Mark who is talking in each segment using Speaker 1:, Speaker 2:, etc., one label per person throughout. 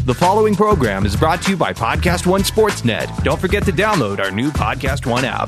Speaker 1: The following program is brought to you by Podcast One Sportsnet. Don't forget to download our new Podcast One app.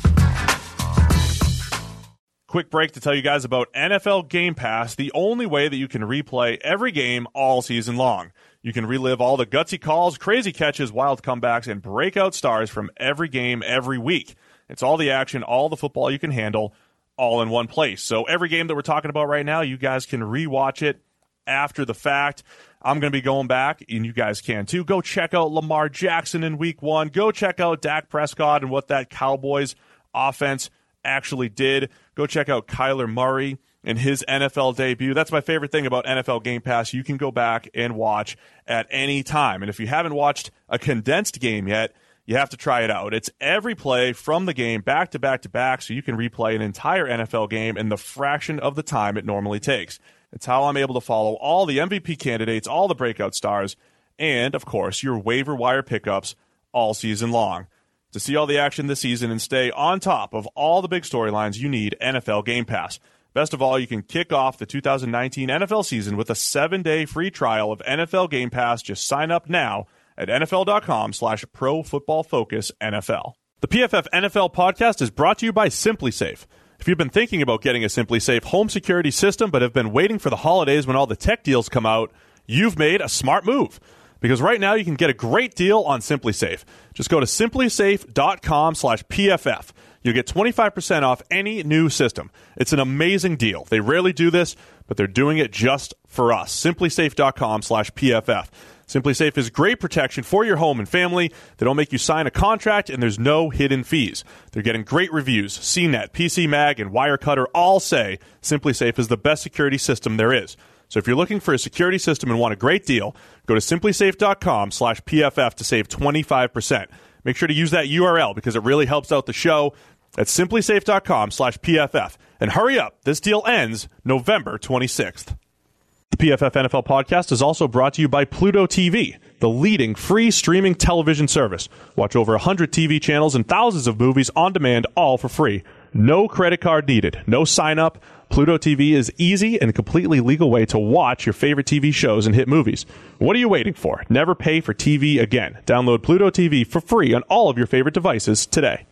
Speaker 2: Quick break to tell you guys about NFL Game Pass, the only way that you can replay every game all season long. You can relive all the gutsy calls, crazy catches, wild comebacks, and breakout stars from every game every week. It's all the action, all the football you can handle, all in one place. So every game that we're talking about right now, you guys can rewatch it after the fact. I'm going to be going back, and you guys can too. Go check out Lamar Jackson in Week 1. Go check out Dak Prescott and what that Cowboys offense actually did. Go check out Kyler Murray and his NFL debut. That's my favorite thing about NFL Game Pass. You can go back and watch at any time. And if you haven't watched a condensed game yet, you have to try it out. It's every play from the game back to back to back, so you can replay an entire NFL game in the fraction of the time it normally takes. It's how I'm able to follow all the MVP candidates, all the breakout stars, and, of course, your waiver wire pickups all season long. To see all the action this season and stay on top of all the big storylines, you need NFL Game Pass. Best of all, you can kick off the 2019 NFL season with a 7-day free trial of NFL Game Pass. Just sign up now at NFL.com/ProFootballFocusNFL. The PFF NFL podcast is brought to you by SimpliSafe. If you've been thinking about getting a SimpliSafe home security system but have been waiting for the holidays when all the tech deals come out, you've made a smart move. Because right now you can get a great deal on SimpliSafe. Just go to simplisafe.com/PFF. You'll get 25% off any new system. It's an amazing deal. They rarely do this, but they're doing it just for us. simplisafe.com/PFF. SimpliSafe is great protection for your home and family. They don't make you sign a contract, and there's no hidden fees. They're getting great reviews. CNET, PC Mag, and Wirecutter all say SimpliSafe is the best security system there is. So if you're looking for a security system and want a great deal, go to simplisafe.com/PFF to save 25%. Make sure to use that URL because it really helps out the show. That's simplisafe.com/PFF. And hurry up, this deal ends November 26th. The PFF NFL podcast is also brought to you by Pluto TV, the leading free streaming television service. Watch over 100 TV channels and thousands of movies on demand, all for free. No credit card needed, no sign up. Pluto TV is easy and a completely legal way to watch your favorite TV shows and hit movies. What are you waiting for? Never pay for TV again. Download Pluto TV for free on all of your favorite devices today.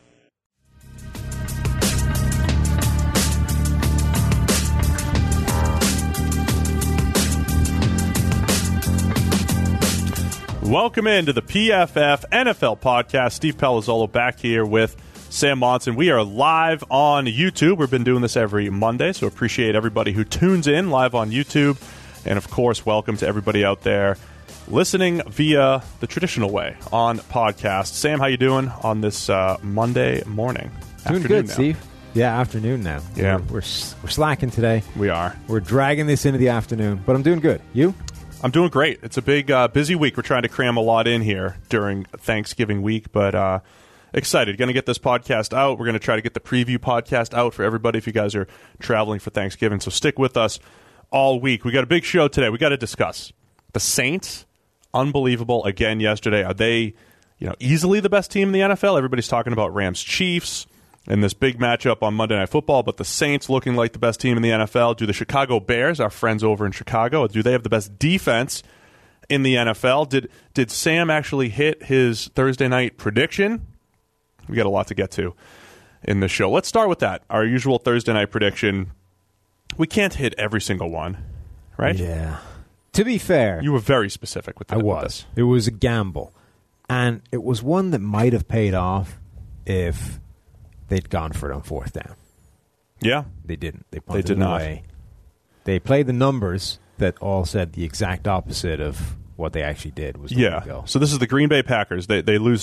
Speaker 2: Welcome into the PFF NFL podcast. Steve Palazzolo back here with Sam Monson. We are live on YouTube. We've been doing this every Monday, so appreciate everybody who tunes in live on YouTube. And, of course, welcome to everybody out there listening via the traditional way on podcast. Sam, how you doing on this Monday morning?
Speaker 3: Doing good, now. Steve. Yeah, afternoon now.
Speaker 2: Yeah.
Speaker 3: We're slacking today.
Speaker 2: We are.
Speaker 3: We're dragging this into the afternoon, but I'm doing good. You?
Speaker 2: I'm doing great. It's a big, busy week. We're trying to cram a lot in here during Thanksgiving week, but excited. Going to get this podcast out. We're going to try to get the preview podcast out for everybody if you guys are traveling for Thanksgiving. So stick with us all week. We got a big show today. We got to discuss the Saints. Unbelievable again yesterday. Are they, easily the best team in the NFL? Everybody's talking about Rams-Chiefs and this big matchup on Monday Night Football, but the Saints looking like the best team in the NFL. Do the Chicago Bears, our friends over in Chicago, do they have the best defense in the NFL? Did Sam actually hit his Thursday night prediction? We got a lot to get to in the show. Let's start with that. Our usual Thursday night prediction. We can't hit every single one, right?
Speaker 3: Yeah. To be fair,
Speaker 2: you were very specific with that.
Speaker 3: I was. It was a gamble. And it was one that might have paid off if they'd gone for it on fourth down.
Speaker 2: Yeah.
Speaker 3: They didn't. They
Speaker 2: did not.
Speaker 3: Away. They played the numbers that all said the exact opposite of what they actually did. Was go.
Speaker 2: So this is the Green Bay Packers. They lose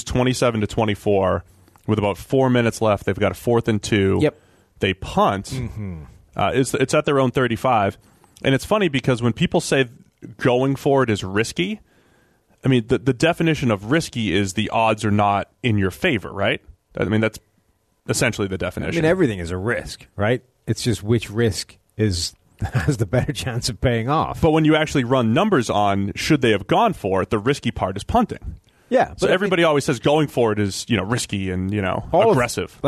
Speaker 2: 27-24 with about 4 minutes left. They've got a 4th and 2.
Speaker 3: Yep.
Speaker 2: They punt.
Speaker 3: Mm-hmm.
Speaker 2: It's at their own 35. And it's funny because when people say going for it is risky, I mean, the definition of risky is the odds are not in your favor, right? I mean, that's essentially the definition.
Speaker 3: I mean, everything is a risk, right? It's just which risk has the better chance of paying off.
Speaker 2: But when you actually run numbers on should they have gone for it, the risky part is punting.
Speaker 3: Yeah.
Speaker 2: So everybody always says going for it is, risky and, aggressive.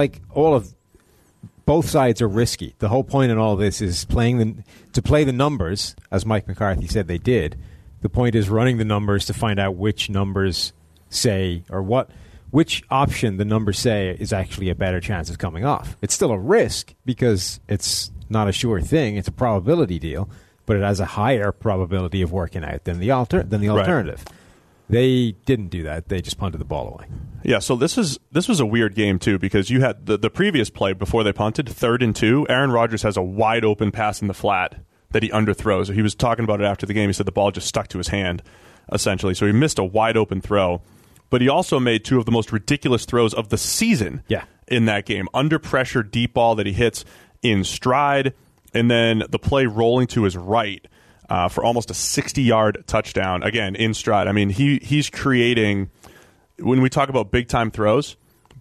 Speaker 3: Both sides are risky. The whole point in all this is to play the numbers, as Mike McCarthy said they did, The point is running the numbers to find out which numbers say, or which option the numbers say is actually a better chance of coming off. It's still a risk because it's not a sure thing. It's a probability deal, but it has a higher probability of working out than the alternative. Right. They didn't do that. They just punted the ball away.
Speaker 2: Yeah, so this was a weird game, too, because you had the previous play before they punted, 3rd and 2. Aaron Rodgers has a wide-open pass in the flat that he underthrows. He was talking about it after the game. He said the ball just stuck to his hand, essentially. So he missed a wide-open throw. But he also made 2 of the most ridiculous throws of the season in that game. Under pressure, deep ball that he hits in stride, and then the play rolling to his right for almost a 60-yard touchdown, again, in stride. I mean, he's creating, when we talk about big-time throws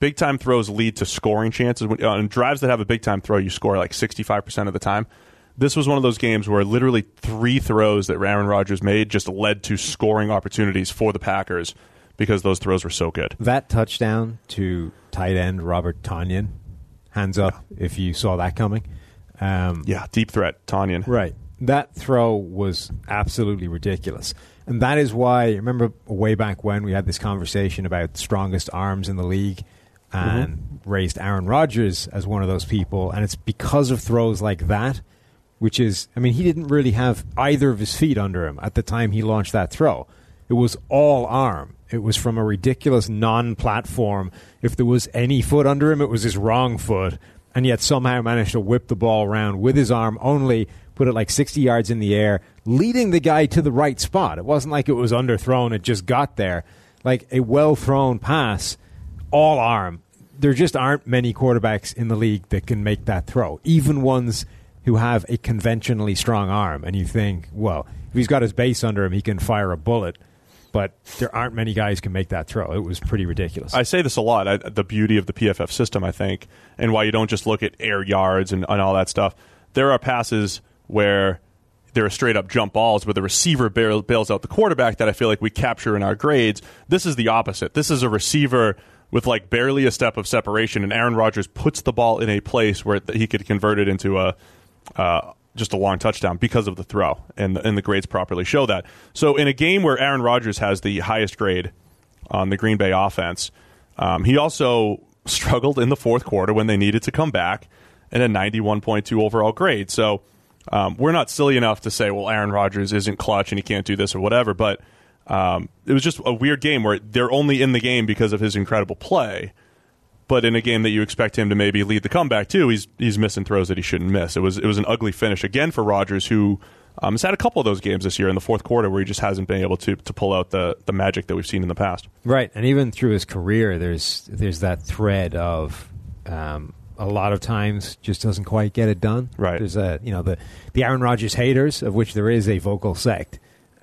Speaker 2: lead to scoring chances. On drives that have a big-time throw, you score like 65% of the time. This was one of those games where literally 3 throws that Aaron Rodgers made just led to scoring opportunities for the Packers because those throws were so good.
Speaker 3: That touchdown to tight end Robert Tonyan, hands up if you saw that coming.
Speaker 2: Deep threat, Tonyan.
Speaker 3: Right. That throw was absolutely ridiculous. And that is why, remember way back when we had this conversation about strongest arms in the league and raised Aaron Rodgers as one of those people. And it's because of throws like that, which is, I mean, he didn't really have either of his feet under him at the time he launched that throw. It was all arm. It was from a ridiculous non-platform. If there was any foot under him, it was his wrong foot. And yet somehow managed to whip the ball around with his arm only, put it like 60 yards in the air, leading the guy to the right spot. It wasn't like it was underthrown. It just got there. Like a well-thrown pass, all arm. There just aren't many quarterbacks in the league that can make that throw, even ones who have a conventionally strong arm. And you think, well, if he's got his base under him, he can fire a bullet. But there aren't many guys who can make that throw. It was pretty ridiculous.
Speaker 2: I say this a lot, the beauty of the PFF system, I think, and why you don't just look at air yards and all that stuff. There are passes where there are straight-up jump balls where the receiver bails out the quarterback that I feel like we capture in our grades. This is the opposite. This is a receiver with like barely a step of separation, and Aaron Rodgers puts the ball in a place where he could convert it into just a long touchdown because of the throw, and the grades properly show that. So in a game where Aaron Rodgers has the highest grade on the Green Bay offense, he also struggled in the fourth quarter when they needed to come back and a 91.2 overall grade. So we're not silly enough to say, well, Aaron Rodgers isn't clutch and he can't do this or whatever, but it was just a weird game where they're only in the game because of his incredible play. But in a game that you expect him to maybe lead the comeback too, he's missing throws that he shouldn't miss. It was an ugly finish again for Rodgers, who has had a couple of those games this year in the fourth quarter where he just hasn't been able to pull out the magic that we've seen in the past.
Speaker 3: Right, and even through his career, there's that thread of a lot of times just doesn't quite get it done.
Speaker 2: Right,
Speaker 3: there's the Aaron Rodgers haters, of which there is a vocal sect,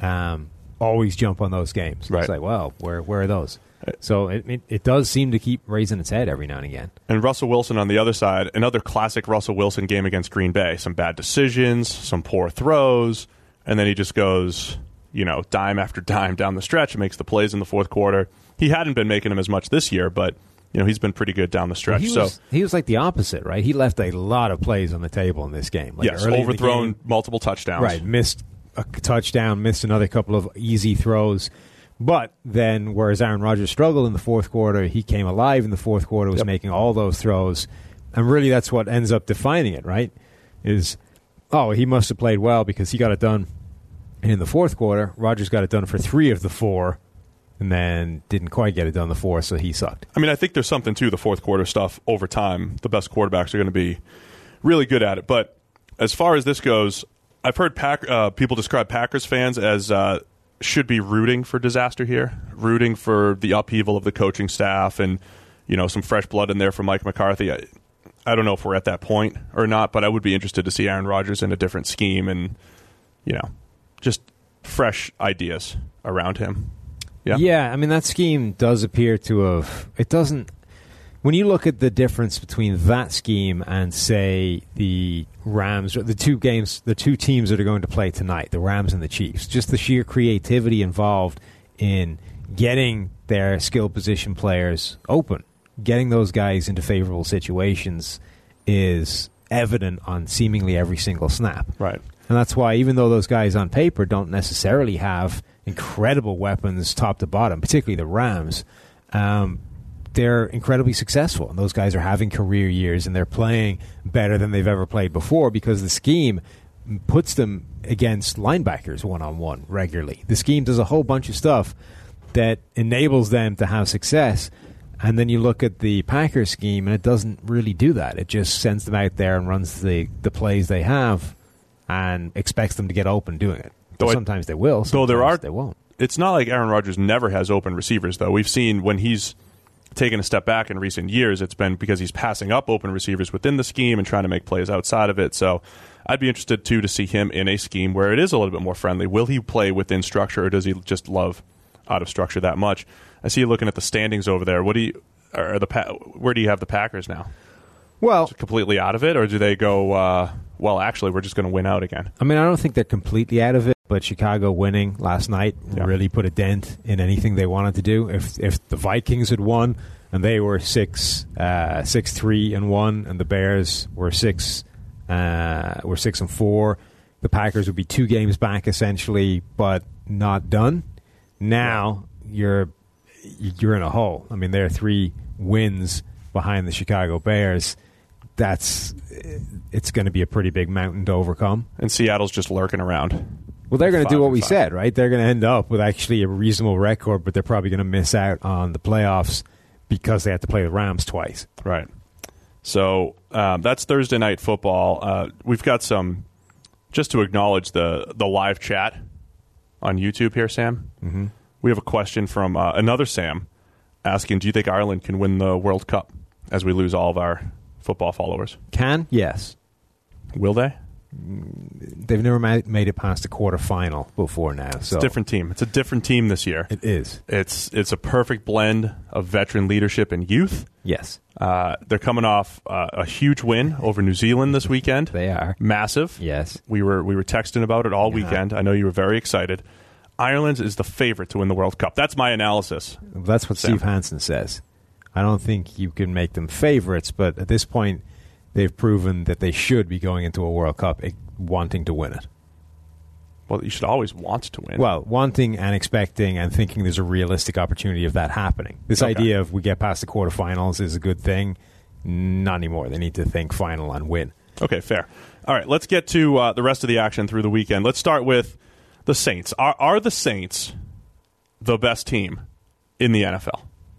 Speaker 3: always jump on those games.
Speaker 2: Right.
Speaker 3: It's like, well, where are those? So it does seem to keep raising its head every now and again.
Speaker 2: And Russell Wilson on the other side, another classic Russell Wilson game against Green Bay. Some bad decisions, some poor throws, and then he just goes, dime after dime down the stretch and makes the plays in the fourth quarter. He hadn't been making them as much this year, but he's been pretty good down the stretch.
Speaker 3: He was like the opposite, right? He left a lot of plays on the table in this game. Like
Speaker 2: yes, overthrown multiple touchdowns.
Speaker 3: Right, missed a touchdown, missed another couple of easy throws. But then, whereas Aaron Rodgers struggled in the fourth quarter, he came alive in the fourth quarter, was making all those throws. And really, that's what ends up defining it, right? He must have played well because he got it done in the fourth quarter. Rodgers got it done for 3 of the 4, and then didn't quite get it done in the 4th, so he sucked.
Speaker 2: I mean, I think there's something to the fourth quarter stuff over time. The best quarterbacks are going to be really good at it. But as far as this goes, I've heard people describe Packers fans as should be rooting for disaster here, rooting for the upheaval of the coaching staff and, some fresh blood in there for Mike McCarthy. I don't know if we're at that point or not, but I would be interested to see Aaron Rodgers in a different scheme and, just fresh ideas around him.
Speaker 3: Yeah, I mean, that scheme does appear to have... It doesn't... When you look at the difference between that scheme and, say, the Rams, the two teams that are going to play tonight, the Rams and the Chiefs, just the sheer creativity involved in getting their skill position players open, getting those guys into favorable situations is evident on seemingly every single snap.
Speaker 2: Right.
Speaker 3: And that's why, even though those guys on paper don't necessarily have incredible weapons top to bottom, particularly the Rams, they're incredibly successful. And those guys are having career years, and they're playing better than they've ever played before because the scheme puts them against linebackers one-on-one regularly. The scheme does a whole bunch of stuff that enables them to have success. And then you look at the Packers scheme, and it doesn't really do that. It just sends them out there and runs the plays they have and expects them to get open doing it. Sometimes they will, sometimes they won't.
Speaker 2: It's not like Aaron Rodgers never has open receivers, though. We've seen when he's taken a step back in recent years, it's been because he's passing up open receivers within the scheme and trying to make plays outside of it. So I'd be interested, too, to see him in a scheme where it is a little bit more friendly. Will he play within structure, or does he just love out of structure that much? I see you looking at the standings over there. Where do you have the Packers now?
Speaker 3: Well,
Speaker 2: completely out of it, or do they go, well, actually, we're just going to win out again?
Speaker 3: I mean, I don't think they're completely out of it, but Chicago winning last night really put a dent in anything they wanted to do. If the Vikings had won and they were 6-3-1, and the Bears were 6-4, the Packers would be 2 games back essentially, but not done. Now you're in a hole. I mean, they're 3 wins behind the Chicago Bears. It's going to be a pretty big mountain to overcome.
Speaker 2: And Seattle's just lurking around.
Speaker 3: Well, they're going to do what we said, right? They're going to end up with actually a reasonable record, but they're probably going to miss out on the playoffs because they have to play the Rams twice.
Speaker 2: Right. So that's Thursday Night Football. We've got some, just to acknowledge the live chat on YouTube here, Sam.
Speaker 3: Mm-hmm.
Speaker 2: We have a question from another Sam asking, do you think Ireland can win the World Cup as we lose all of our football followers?
Speaker 3: Can? Yes.
Speaker 2: Will they?
Speaker 3: They've never made it past the quarterfinal before now.
Speaker 2: It's a different team. It's a different team this year.
Speaker 3: It is.
Speaker 2: It's a perfect blend of veteran leadership and youth.
Speaker 3: Yes.
Speaker 2: They're coming off a huge win over New Zealand this weekend.
Speaker 3: They are.
Speaker 2: Massive.
Speaker 3: Yes.
Speaker 2: We were texting about it all weekend. I know you were very excited. Ireland is the favorite to win the World Cup. That's my analysis.
Speaker 3: That's what Steve Hansen says. I don't think you can make them favorites, but at this point, they've proven that they should be going into a World Cup wanting to win it.
Speaker 2: Well, you should always want to win.
Speaker 3: Well, wanting and expecting and thinking there's a realistic opportunity of that happening. This idea of we get past the quarterfinals is a good thing. Not anymore. They need to think final and win.
Speaker 2: Okay, fair. All right, let's get to the rest of the action through the weekend. Let's start with the Saints. Are the Saints the best team in the NFL?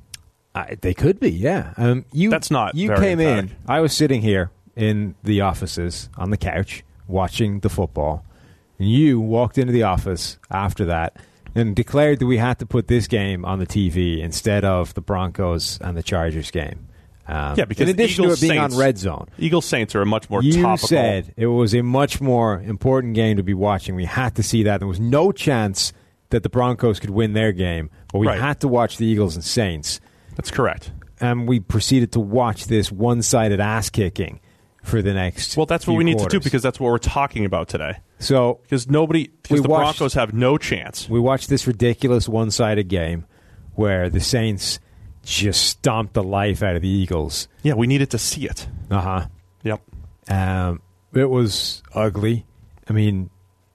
Speaker 3: They could be, yeah.
Speaker 2: That's not
Speaker 3: you
Speaker 2: very
Speaker 3: came
Speaker 2: emphatic.
Speaker 3: in. I was sitting here in the offices on the couch watching the football. And you walked into the office after that and declared that we had to put this game on the TV instead of the Broncos and the Chargers game.
Speaker 2: Because
Speaker 3: in addition
Speaker 2: Eagles,
Speaker 3: to it being
Speaker 2: Saints,
Speaker 3: on Red Zone.
Speaker 2: Eagles Saints are a much more
Speaker 3: you
Speaker 2: topical.
Speaker 3: said it was a much more important game to be watching. We had to see that. There was no chance that the Broncos could win their game, but we had to watch the Eagles and Saints.
Speaker 2: That's correct.
Speaker 3: And we proceeded to watch this one-sided ass-kicking for the next
Speaker 2: Well, that's what we need
Speaker 3: quarters.
Speaker 2: to do because that's what we're talking about today.
Speaker 3: So
Speaker 2: Because the Broncos have no chance.
Speaker 3: We watched this ridiculous one-sided game where the Saints just stomped the life out of the Eagles.
Speaker 2: Yeah, we needed to see it.
Speaker 3: Uh-huh.
Speaker 2: Yep.
Speaker 3: It was ugly. I mean,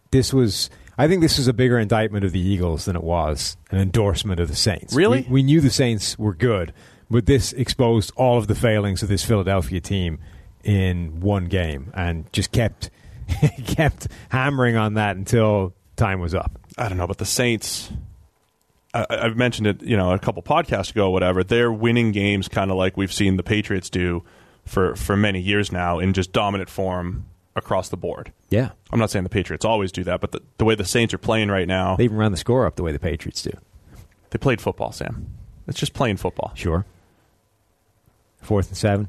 Speaker 3: I think this was a bigger indictment of the Eagles than it was an endorsement of the Saints.
Speaker 2: Really?
Speaker 3: We knew the Saints were good, but this exposed all of the failings of this Philadelphia team in one game and just kept hammering on that until time was up.
Speaker 2: I don't know, but the Saints, I've mentioned it, a couple podcasts ago, whatever. They're winning games kind of like we've seen the Patriots do for many years now in just dominant form across the board.
Speaker 3: Yeah.
Speaker 2: I'm not saying the Patriots always do that, but the way the Saints are playing right now,
Speaker 3: They even ran the score up the way the Patriots do.
Speaker 2: they played football, Sam. It's just playing football.
Speaker 3: Sure. 4th and 7.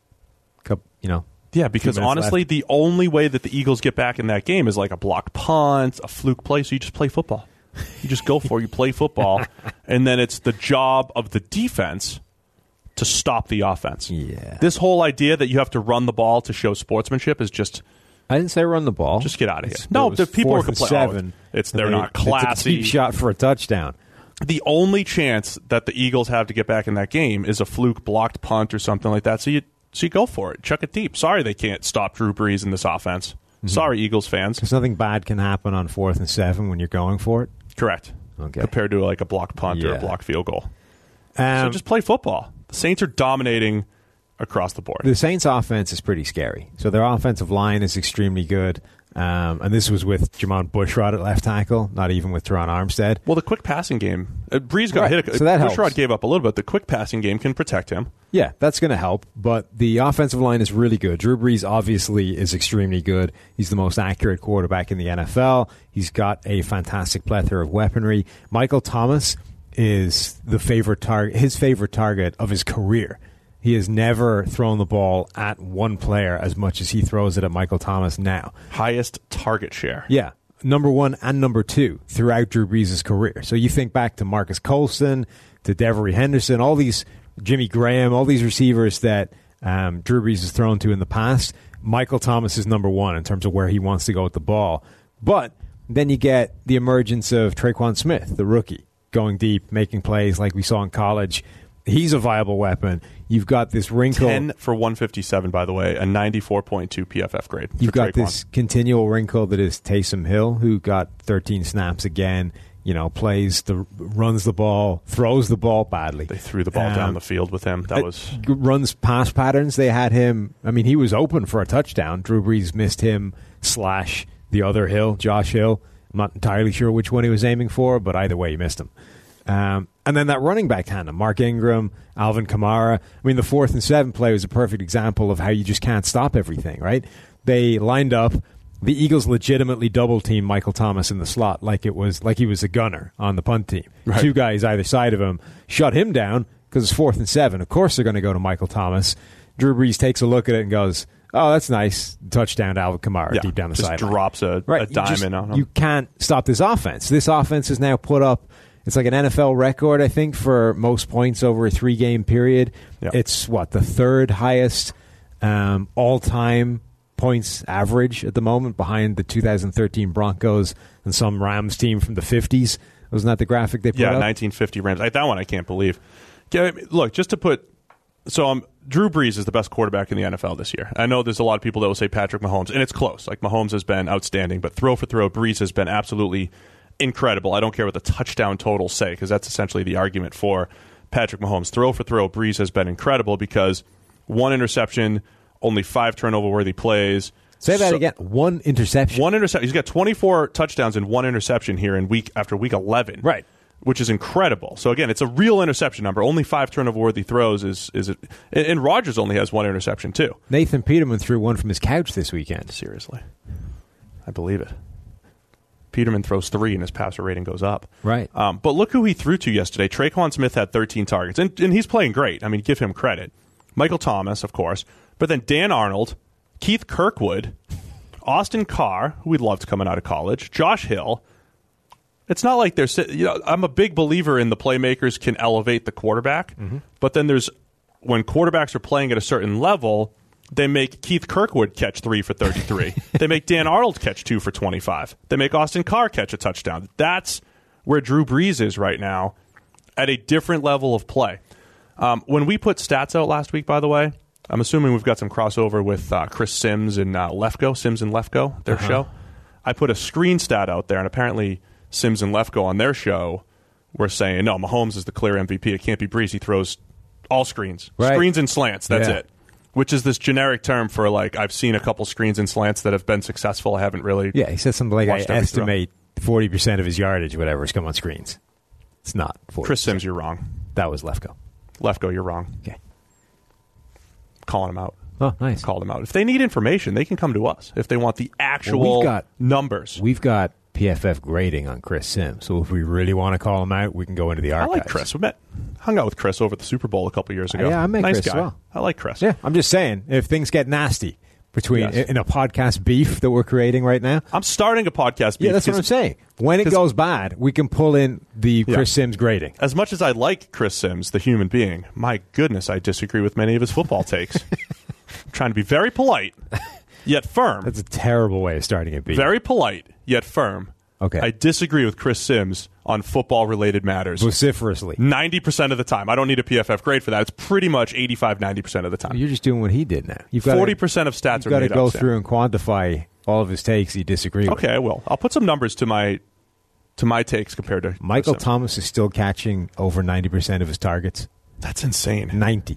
Speaker 2: Yeah, because honestly, the only way that the Eagles get back in that game is like a blocked punt, a fluke play, so you just play football. You just go for it, you play football, and then it's the job of the defense to stop the offense.
Speaker 3: Yeah.
Speaker 2: This whole idea that you have to run the ball to show sportsmanship is just...
Speaker 3: I didn't say run the ball.
Speaker 2: Just get out of here. No, the people are complaining. They're not classy.
Speaker 3: It's a deep shot for a touchdown.
Speaker 2: The only chance that the Eagles have to get back in that game is a fluke blocked punt or something like that. So you go for it. Chuck it deep. Sorry they can't stop Drew Brees in this offense. Sorry, Eagles fans.
Speaker 3: Because nothing bad can happen on 4th and 7 when you're going for it.
Speaker 2: Correct.
Speaker 3: Okay.
Speaker 2: Compared to like a blocked punt or a blocked field goal. So just play football. The Saints are dominating across the board.
Speaker 3: The Saints' offense is pretty scary. So their offensive line is extremely good. And this was with Jamon Bushrod at left tackle, not even with Teron Armstead.
Speaker 2: Well, the quick passing game, Breeze got hit.
Speaker 3: So that
Speaker 2: Bushrod
Speaker 3: helps.
Speaker 2: gave up a little bit. The quick passing game can protect him.
Speaker 3: Yeah, that's going to help. But the offensive line is really good. Drew Brees obviously is extremely good. He's the most accurate quarterback in the NFL. He's got a fantastic plethora of weaponry. Michael Thomas is his favorite target of his career. He has never thrown the ball at one player as much as he throws it at Michael Thomas now.
Speaker 2: Highest target share.
Speaker 3: Yeah, number 1 and number 2 throughout Drew Brees' career. So you think back to Marcus Colston, to Devery Henderson, all these Jimmy Graham, all these receivers that Drew Brees has thrown to in the past. Michael Thomas is number 1 in terms of where he wants to go with the ball. But then you get the emergence of Traquan Smith, the rookie, going deep, making plays like we saw in college. He's a viable weapon. You've got this wrinkle.
Speaker 2: 10 for 157, by the way, a 94.2 PFF grade.
Speaker 3: You've got
Speaker 2: Traquan.
Speaker 3: this continual wrinkle that is Taysom Hill, who got 13 snaps again. Runs the ball, throws the ball badly.
Speaker 2: They threw the ball down the field with him. That was
Speaker 3: runs pass patterns. They had him. I mean, he was open for a touchdown. Drew Brees missed him / the other Hill, Josh Hill. I'm not entirely sure which one he was aiming for, but either way, he missed him. And then that running back tandem, Mark Ingram, Alvin Kamara. I mean, the 4th and 7 play was a perfect example of how you just can't stop everything, right? They lined up. The Eagles legitimately double-teamed Michael Thomas in the slot like he was a gunner on the punt team.
Speaker 2: Right.
Speaker 3: 2 guys either side of him, shut him down because it's 4th and 7. Of course they're going to go to Michael Thomas. Drew Brees takes a look at it and goes, oh, that's nice. Touchdown to Alvin Kamara deep down the sideline.
Speaker 2: Just drops a diamond on him.
Speaker 3: You can't stop this offense. This offense has now put up, it's like an NFL record, I think, for most points over a 3-game period.
Speaker 2: Yep.
Speaker 3: It's, the 3rd highest all-time points average at the moment, behind the 2013 Broncos and some Rams team from the 50s. Wasn't that the graphic they put up?
Speaker 2: 1950 Rams. That one I can't believe. Look, just to put... So Drew Brees is the best quarterback in the NFL this year. I know there's a lot of people that will say Patrick Mahomes, and it's close. Like, Mahomes has been outstanding, but throw for throw, Brees has been absolutely incredible. I don't care what the touchdown totals say, because that's essentially the argument for Patrick Mahomes. Throw for throw, Brees has been incredible because 1 interception, only 5 turnover-worthy plays.
Speaker 3: Say that again. 1 interception.
Speaker 2: 1 interception. He's got 24 touchdowns and 1 interception here after week 11.
Speaker 3: Right.
Speaker 2: Which is incredible. So again, it's a real interception number. Only 5 turnover-worthy throws and Rodgers only has 1 interception too.
Speaker 3: Nathan Peterman threw 1 from his couch this weekend.
Speaker 2: Seriously. I believe it. Peterman throws 3 and his passer rating goes up.
Speaker 3: Right.
Speaker 2: But look who he threw to yesterday. Traquan Smith had 13 targets, and he's playing great. I mean, give him credit. Michael Thomas, of course. But then Dan Arnold, Keith Kirkwood, Austin Carr, who we loved coming out of college, Josh Hill. It's not like I'm a big believer in the playmakers can elevate the quarterback, but then when quarterbacks are playing at a certain level, they make Keith Kirkwood catch 3 for 33. They make Dan Arnold catch 2 for 25. They make Austin Carr catch a touchdown. That's where Drew Brees is right now, at a different level of play. When we put stats out last week, by the way, I'm assuming we've got some crossover with Chris Sims and Lefko, their show. I put a screen stat out there, and apparently Sims and Lefko on their show were saying, no, Mahomes is the clear MVP. It can't be Brees. He throws all screens.
Speaker 3: Right.
Speaker 2: Screens and slants. That's it. Which is this generic term for, like, I've seen a couple screens and slants that have been successful. I haven't really.
Speaker 3: Yeah, he said something like, I
Speaker 2: every
Speaker 3: estimate 40% of his yardage, whatever, has come on screens. It's not 40%.
Speaker 2: Chris Sims, you're wrong.
Speaker 3: That was Lefko.
Speaker 2: Lefko, you're wrong.
Speaker 3: Okay.
Speaker 2: Calling him out.
Speaker 3: Oh, nice.
Speaker 2: Called him out. If they need information, they can come to us. If they want the actual numbers.
Speaker 3: We've got PFF grading on Chris Sims, so if we really want to call him out, we can go into the archives.
Speaker 2: I like Chris. Hung out with Chris over at the Super Bowl a couple years ago.
Speaker 3: Yeah, I met
Speaker 2: nice
Speaker 3: Chris
Speaker 2: guy.
Speaker 3: as well.
Speaker 2: I like Chris.
Speaker 3: Yeah, I'm just saying, if things get nasty in a podcast beef that we're creating right now.
Speaker 2: I'm starting a podcast beef.
Speaker 3: Yeah, that's what I'm saying. When it goes bad, we can pull in the Chris Sims grading.
Speaker 2: As much as I like Chris Sims, the human being, my goodness, I disagree with many of his football takes. I'm trying to be very polite, yet firm.
Speaker 3: That's a terrible way of starting a beef.
Speaker 2: Very polite, yet firm.
Speaker 3: Okay.
Speaker 2: I disagree with Chris Sims on football-related matters.
Speaker 3: Vociferously.
Speaker 2: 90% of the time. I don't need a PFF grade for that. It's pretty much 85-90% of the time.
Speaker 3: You're just doing what he did now.
Speaker 2: 40% of stats are made up.
Speaker 3: You've got to go through and quantify all of his takes you disagree with.
Speaker 2: Okay, I will. I'll put some numbers to my takes compared to
Speaker 3: Michael Thomas is still catching over 90% of his targets.
Speaker 2: That's insane.
Speaker 3: 90.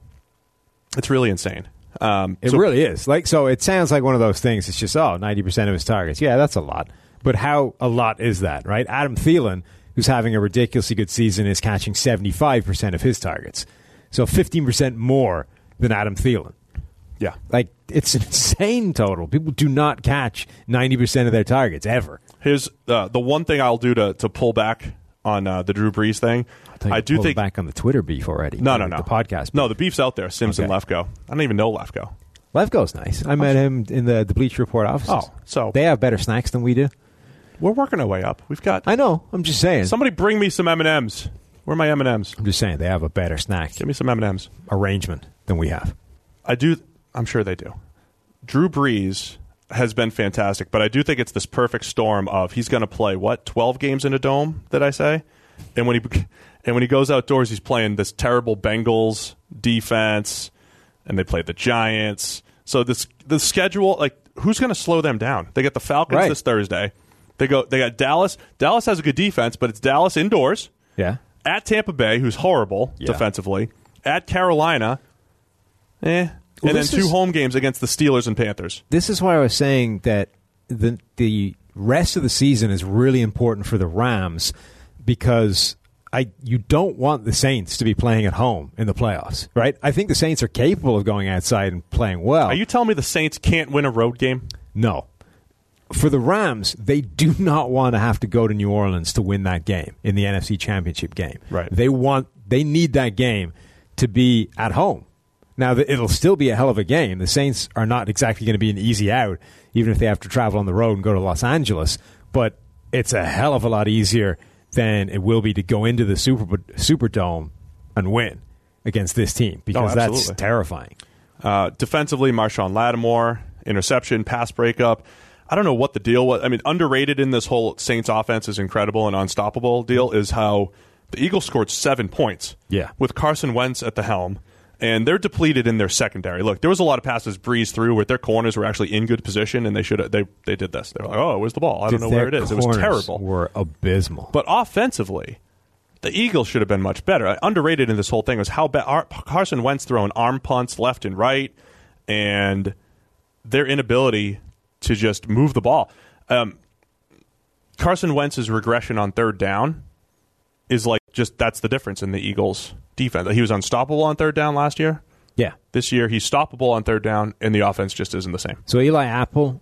Speaker 2: It's really insane.
Speaker 3: It really is. So it sounds like one of those things. It's just, 90% of his targets. Yeah, that's a lot. But how a lot is that, right? Adam Thielen, who's having a ridiculously good season, is catching 75% of his targets. So 15% more than Adam Thielen.
Speaker 2: Yeah.
Speaker 3: It's an insane total. People do not catch 90% of their targets, ever.
Speaker 2: Here's the one thing I'll do to pull back on the Drew Brees thing.
Speaker 3: I do think back on the Twitter beef already.
Speaker 2: No.
Speaker 3: The podcast beef.
Speaker 2: No, the beef's out there. Sims and Lefko. I don't even know Lefko.
Speaker 3: Lefko's nice. I met him in the Bleacher Report offices.
Speaker 2: Oh, so
Speaker 3: they have better snacks than we do.
Speaker 2: We're working our way up. We've got.
Speaker 3: I know. I'm just saying.
Speaker 2: Somebody bring me some M&Ms. Where are my M&Ms?
Speaker 3: I'm just saying they have a better snack.
Speaker 2: Give me some M&Ms
Speaker 3: arrangement than we have.
Speaker 2: I do. I'm sure they do. Drew Brees has been fantastic, but I do think it's this perfect storm of he's going to play 12 games in a dome. Did I say? And when he goes outdoors, he's playing this terrible Bengals defense, and they play the Giants. So the schedule, who's going to slow them down? They get the Falcons this Thursday. They got Dallas. Dallas has a good defense, but it's Dallas indoors.
Speaker 3: Yeah.
Speaker 2: At Tampa Bay, who's horrible defensively. At Carolina, and then two home games against the Steelers and Panthers.
Speaker 3: This is why I was saying that the rest of the season is really important for the Rams, because you don't want the Saints to be playing at home in the playoffs, right? I think the Saints are capable of going outside and playing well.
Speaker 2: Are you telling me the Saints can't win a road game?
Speaker 3: No. For the Rams, they do not want to have to go to New Orleans to win that game in the NFC Championship game.
Speaker 2: Right.
Speaker 3: They need that game to be at home. Now, it'll still be a hell of a game. The Saints are not exactly going to be an easy out, even if they have to travel on the road and go to Los Angeles. But it's a hell of a lot easier than it will be to go into the Superdome and win against this team, because that's terrifying.
Speaker 2: Defensively, Marshawn Lattimore, interception, pass breakup. I don't know what the deal was. I mean, underrated in this whole Saints offense is incredible and unstoppable deal is how the Eagles scored 7 points with Carson Wentz at the helm. And they're depleted in their secondary. Look, there was a lot of passes breezed through where their corners were actually in good position, and they did this. They were like, where's the ball? I don't know where it is. It was terrible.
Speaker 3: Were abysmal.
Speaker 2: But offensively, the Eagles should have been much better. Underrated in this whole thing was how bad Carson Wentz throwing arm punts left and right, and their inability to just move the ball. Carson Wentz's regression on third down is that's the difference in the Eagles' defense. He was unstoppable on third down last year.
Speaker 3: Yeah.
Speaker 2: This year, he's stoppable on third down, and the offense just isn't the same.
Speaker 3: So Eli Apple,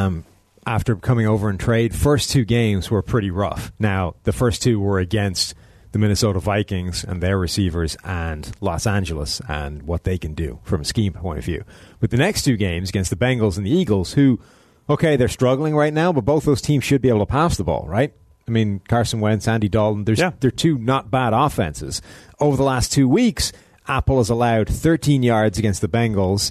Speaker 3: after coming over in trade, first 2 games were pretty rough. Now, the first 2 were against the Minnesota Vikings and their receivers and Los Angeles and what they can do from a scheme point of view. But the next 2 games against the Bengals and the Eagles, who, they're struggling right now, but both those teams should be able to pass the ball, right? I mean, Carson Wentz, Andy Dalton, they're 2 not bad offenses. Over the last 2 weeks, Apple has allowed 13 yards against the Bengals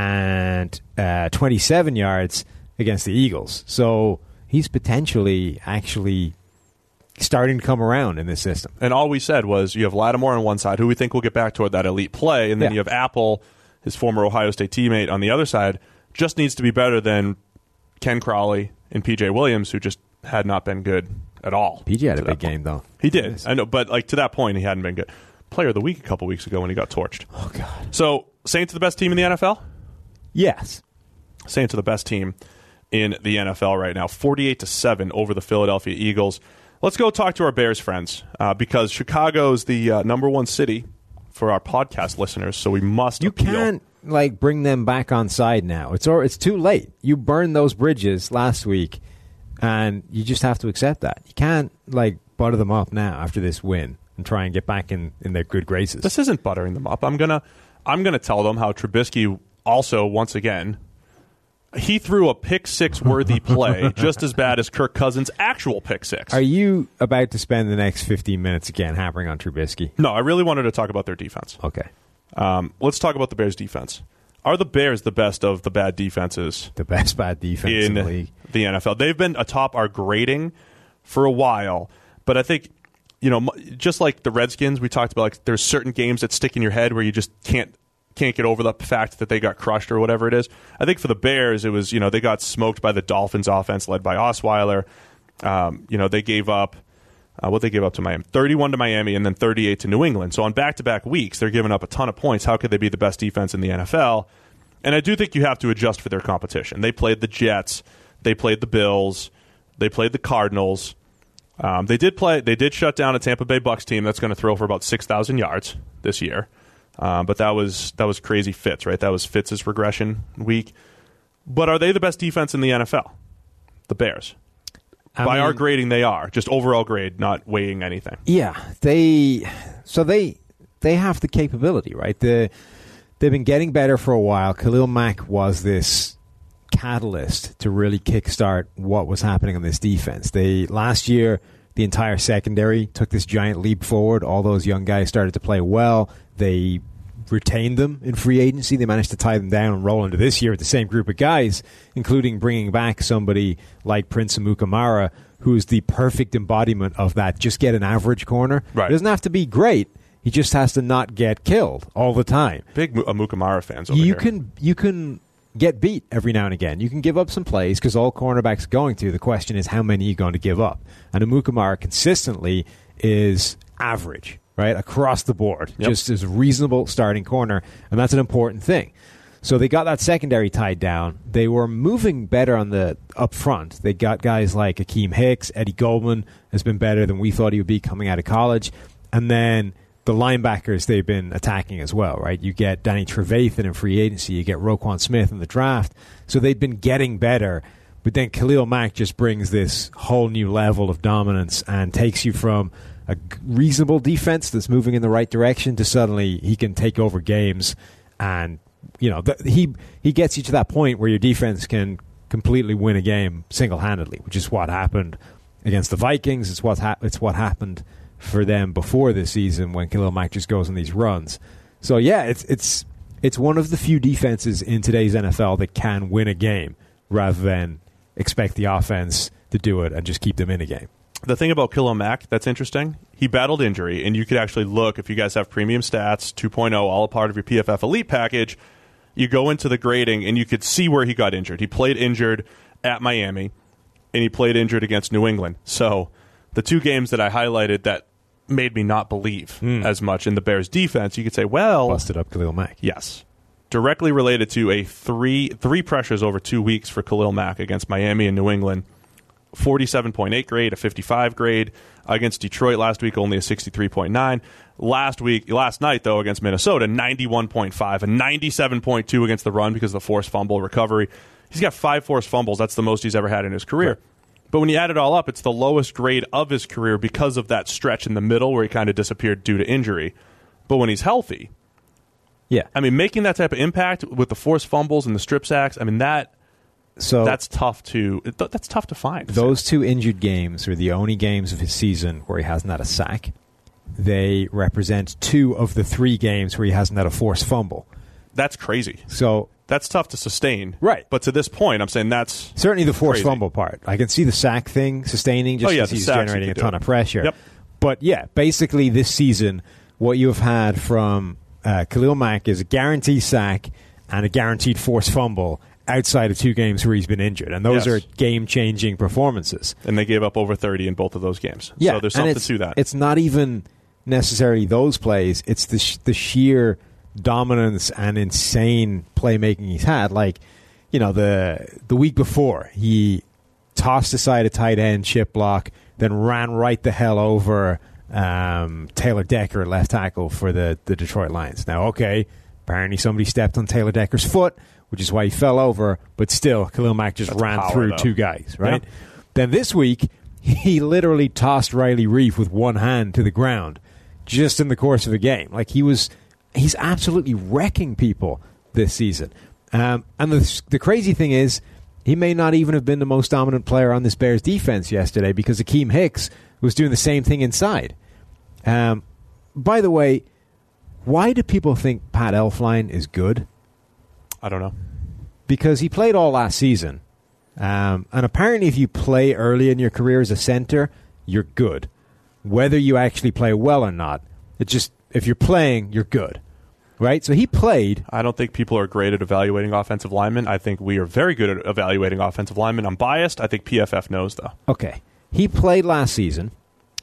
Speaker 3: and 27 yards against the Eagles. So he's potentially actually starting to come around in this system.
Speaker 2: And all we said was you have Lattimore on one side, who we think will get back toward that elite play, and then you have Apple, his former Ohio State teammate, on the other side, just needs to be better than Ken Crawley and P.J. Williams, who just had not been good at all.
Speaker 3: PJ had a big game, though.
Speaker 2: He did. I know, but to that point, he hadn't been good. Player of the week a couple weeks ago when he got torched.
Speaker 3: Oh, God.
Speaker 2: So, Saints are the best team in the NFL?
Speaker 3: Yes.
Speaker 2: Saints are the best team in the NFL right now. 48-7 over the Philadelphia Eagles. Let's go talk to our Bears friends, because Chicago's the number 1 city for our podcast listeners, so we must appeal.
Speaker 3: Can't bring them back on side now. It's too late. You burned those bridges last week, and you just have to accept that. You can't butter them up now after this win and try and get back in their good graces.
Speaker 2: This isn't buttering them up. I'm gonna tell them how Trubisky also, once again, he threw a pick six worthy play just as bad as Kirk Cousins' actual pick six.
Speaker 3: Are you about to spend the next 15 minutes again hammering on Trubisky?
Speaker 2: No, I really wanted to talk about their defense.
Speaker 3: Okay.
Speaker 2: Let's talk about the Bears' defense. Are the Bears the best of the bad defenses?
Speaker 3: The best bad defense in the league.
Speaker 2: The NFL. They've been atop our grading for a while, but I think, just like the Redskins, we talked about, there's certain games that stick in your head where you just can't can't get over the fact that they got crushed or whatever it is. I think for the Bears, it was, they got smoked by the Dolphins offense led by Osweiler. They gave up what they gave up to Miami, 31 to Miami and then 38 to New England. So on back-to-back weeks, they're giving up a ton of points. How could they be the best defense in the NFL? And I do think you have to adjust for their competition. They played the Jets. They played the Bills. They played the Cardinals. They did shut down a Tampa Bay Bucs team that's going to throw for about 6,000 yards this year. But that was crazy Fitz, right? That was Fitz's regression week. But are they the best defense in the NFL? The Bears. By our grading, they are. Just overall grade, not weighing anything.
Speaker 3: Yeah, they have the capability, right? They've been getting better for a while. Khalil Mack was this catalyst to really kickstart what was happening on this defense. Last year, the entire secondary took this giant leap forward. All those young guys started to play well. They retained them in free agency. They managed to tie them down and roll into this year with the same group of guys, including bringing back somebody like Prince Amukamara, who's the perfect embodiment of that. Just get an average corner.
Speaker 2: Right.
Speaker 3: It doesn't have to be great. He just has to not get killed all the time.
Speaker 2: Big Amukamara fans over here.
Speaker 3: You can get beat every now and again. You can give up some plays because all cornerbacks are going to. The question is how many are you going to give up? And Amukamara consistently is average, right, across the board.
Speaker 2: Yep.
Speaker 3: Just as a reasonable starting corner, and that's an important thing. So they got that secondary tied down. They were moving better on the up front. They got guys like Akeem Hicks. Eddie Goldman has been better than we thought he would be coming out of college. And then the linebackers they've been attacking as well, right? You get Danny Trevathan in free agency. You get Roquan Smith in the draft. So they've been getting better. But then Khalil Mack just brings this whole new level of dominance and takes you from a reasonable defense that's moving in the right direction to suddenly he can take over games. And, he gets you to that point where your defense can completely win a game single-handedly, which is what happened against the Vikings. It's what happened for them before this season when Khalil Mack just goes on these runs. So, yeah, it's one of the few defenses in today's NFL that can win a game rather than expect the offense to do it and just keep them in a game.
Speaker 2: The thing about Khalil Mack that's interesting, he battled injury, and you could actually look, if you guys have Premium Stats 2.0, all a part of your PFF Elite package, you go into the grading, and you could see where he got injured. He played injured at Miami, and he played injured against New England. So the two games that I highlighted that made me not believe as much in the Bears' defense, you could say, well...
Speaker 3: Busted up Khalil Mack.
Speaker 2: Yes. Directly related to a three pressures over 2 weeks for Khalil Mack against Miami and New England. 47.8 grade, a 55 grade. Against Detroit last week, only a 63.9. Last night, though, against Minnesota, 91.5, a 97.2 against the run because of the forced fumble recovery. He's got 5 forced fumbles. That's the most he's ever had in his career. Right. But when you add it all up, it's the lowest grade of his career because of that stretch in the middle where he kind of disappeared due to injury. But when he's healthy,
Speaker 3: yeah,
Speaker 2: making that type of impact with the forced fumbles and the strip sacks, that's tough to find.
Speaker 3: Those 2 injured games are the only games of his season where he hasn't had a sack. They represent 2 of the 3 games where he hasn't had a forced fumble.
Speaker 2: That's crazy.
Speaker 3: So
Speaker 2: that's tough to sustain.
Speaker 3: Right.
Speaker 2: But to this point, I'm saying that's
Speaker 3: certainly the forced
Speaker 2: crazy.
Speaker 3: Fumble part. I can see the sack thing sustaining just because he's generating a ton of pressure.
Speaker 2: Yep.
Speaker 3: But yeah, basically this season, what you have had from Khalil Mack is a guaranteed sack and a guaranteed forced fumble outside of 2 games where he's been injured. And those are game-changing performances.
Speaker 2: And they gave up over 30 in both of those games.
Speaker 3: Yeah,
Speaker 2: so there's something to that.
Speaker 3: It's not even necessarily those plays. It's the sheer dominance and insane playmaking he's had. Like, the week before, he tossed aside a tight end chip block, then ran right the hell over Taylor Decker, left tackle for the Detroit Lions. Now, okay, apparently somebody stepped on Taylor Decker's foot, which is why he fell over, but still, Khalil Mack just ran through 2 guys, right? Yeah. Then this week, he literally tossed Riley Reiff with one hand to the ground just in the course of a game. Like, he's absolutely wrecking people this season. And the crazy thing is, he may not even have been the most dominant player on this Bears defense yesterday because Akeem Hicks was doing the same thing inside. By the way, why do people think Pat Elflein is good?
Speaker 2: I don't know.
Speaker 3: Because he played all last season. And apparently if you play early in your career as a center, you're good. Whether you actually play well or not, it's just, if you're playing, you're good. right? So he played.
Speaker 2: I don't think people are great at evaluating offensive linemen. I think we are very good at evaluating offensive linemen. I'm biased. I think PFF knows, though.
Speaker 3: Okay. He played last season,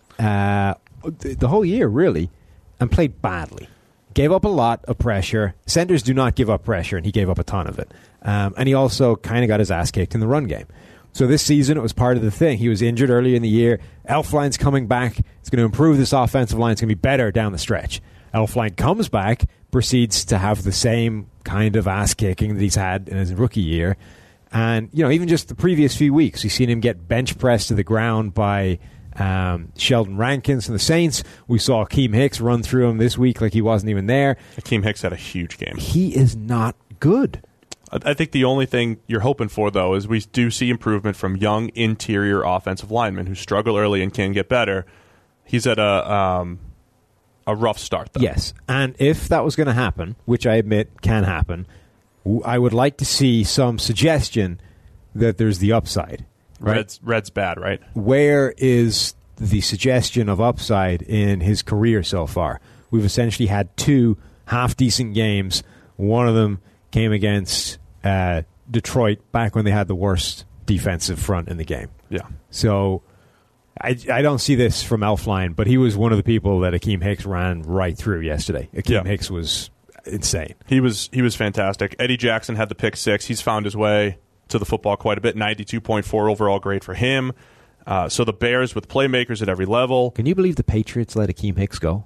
Speaker 3: the whole year, really, and played badly. Gave up a lot of pressure. Centers do not give up pressure, and he gave up a ton of it. And he also kind of got his ass kicked in the run game. So this season, it was part of the thing. He was injured earlier in the year. Elflein's coming back. It's going to improve this offensive line. It's going to be better down the stretch. Elflein comes back, proceeds to have the same kind of ass kicking that he's had in his rookie year. And, even just the previous few weeks, we've seen him get bench pressed to the ground by Sheldon Rankins from the Saints. We saw Akeem Hicks run through him this week like he wasn't even there.
Speaker 2: Akeem Hicks had a huge game.
Speaker 3: He is not good.
Speaker 2: I think the only thing you're hoping for, though, is we do see improvement from young interior offensive linemen who struggle early and can get better. He's at a rough start, though.
Speaker 3: Yes, and if that was going to happen, which I admit can happen, I would like to see some suggestion that there's the upside. Right?
Speaker 2: Red's bad, right?
Speaker 3: Where is the suggestion of upside in his career so far? We've essentially had 2 half-decent games. One of them came against Detroit back when they had the worst defensive front in the game.
Speaker 2: Yeah.
Speaker 3: So I don't see this from Elflein, but he was one of the people that Akeem Hicks ran right through yesterday. Akeem Hicks was insane.
Speaker 2: He was fantastic. Eddie Jackson had the pick 6. He's found his way to the football quite a bit. 92.4 overall grade for him. So the Bears with playmakers at every level.
Speaker 3: Can you believe the Patriots let Akeem Hicks go?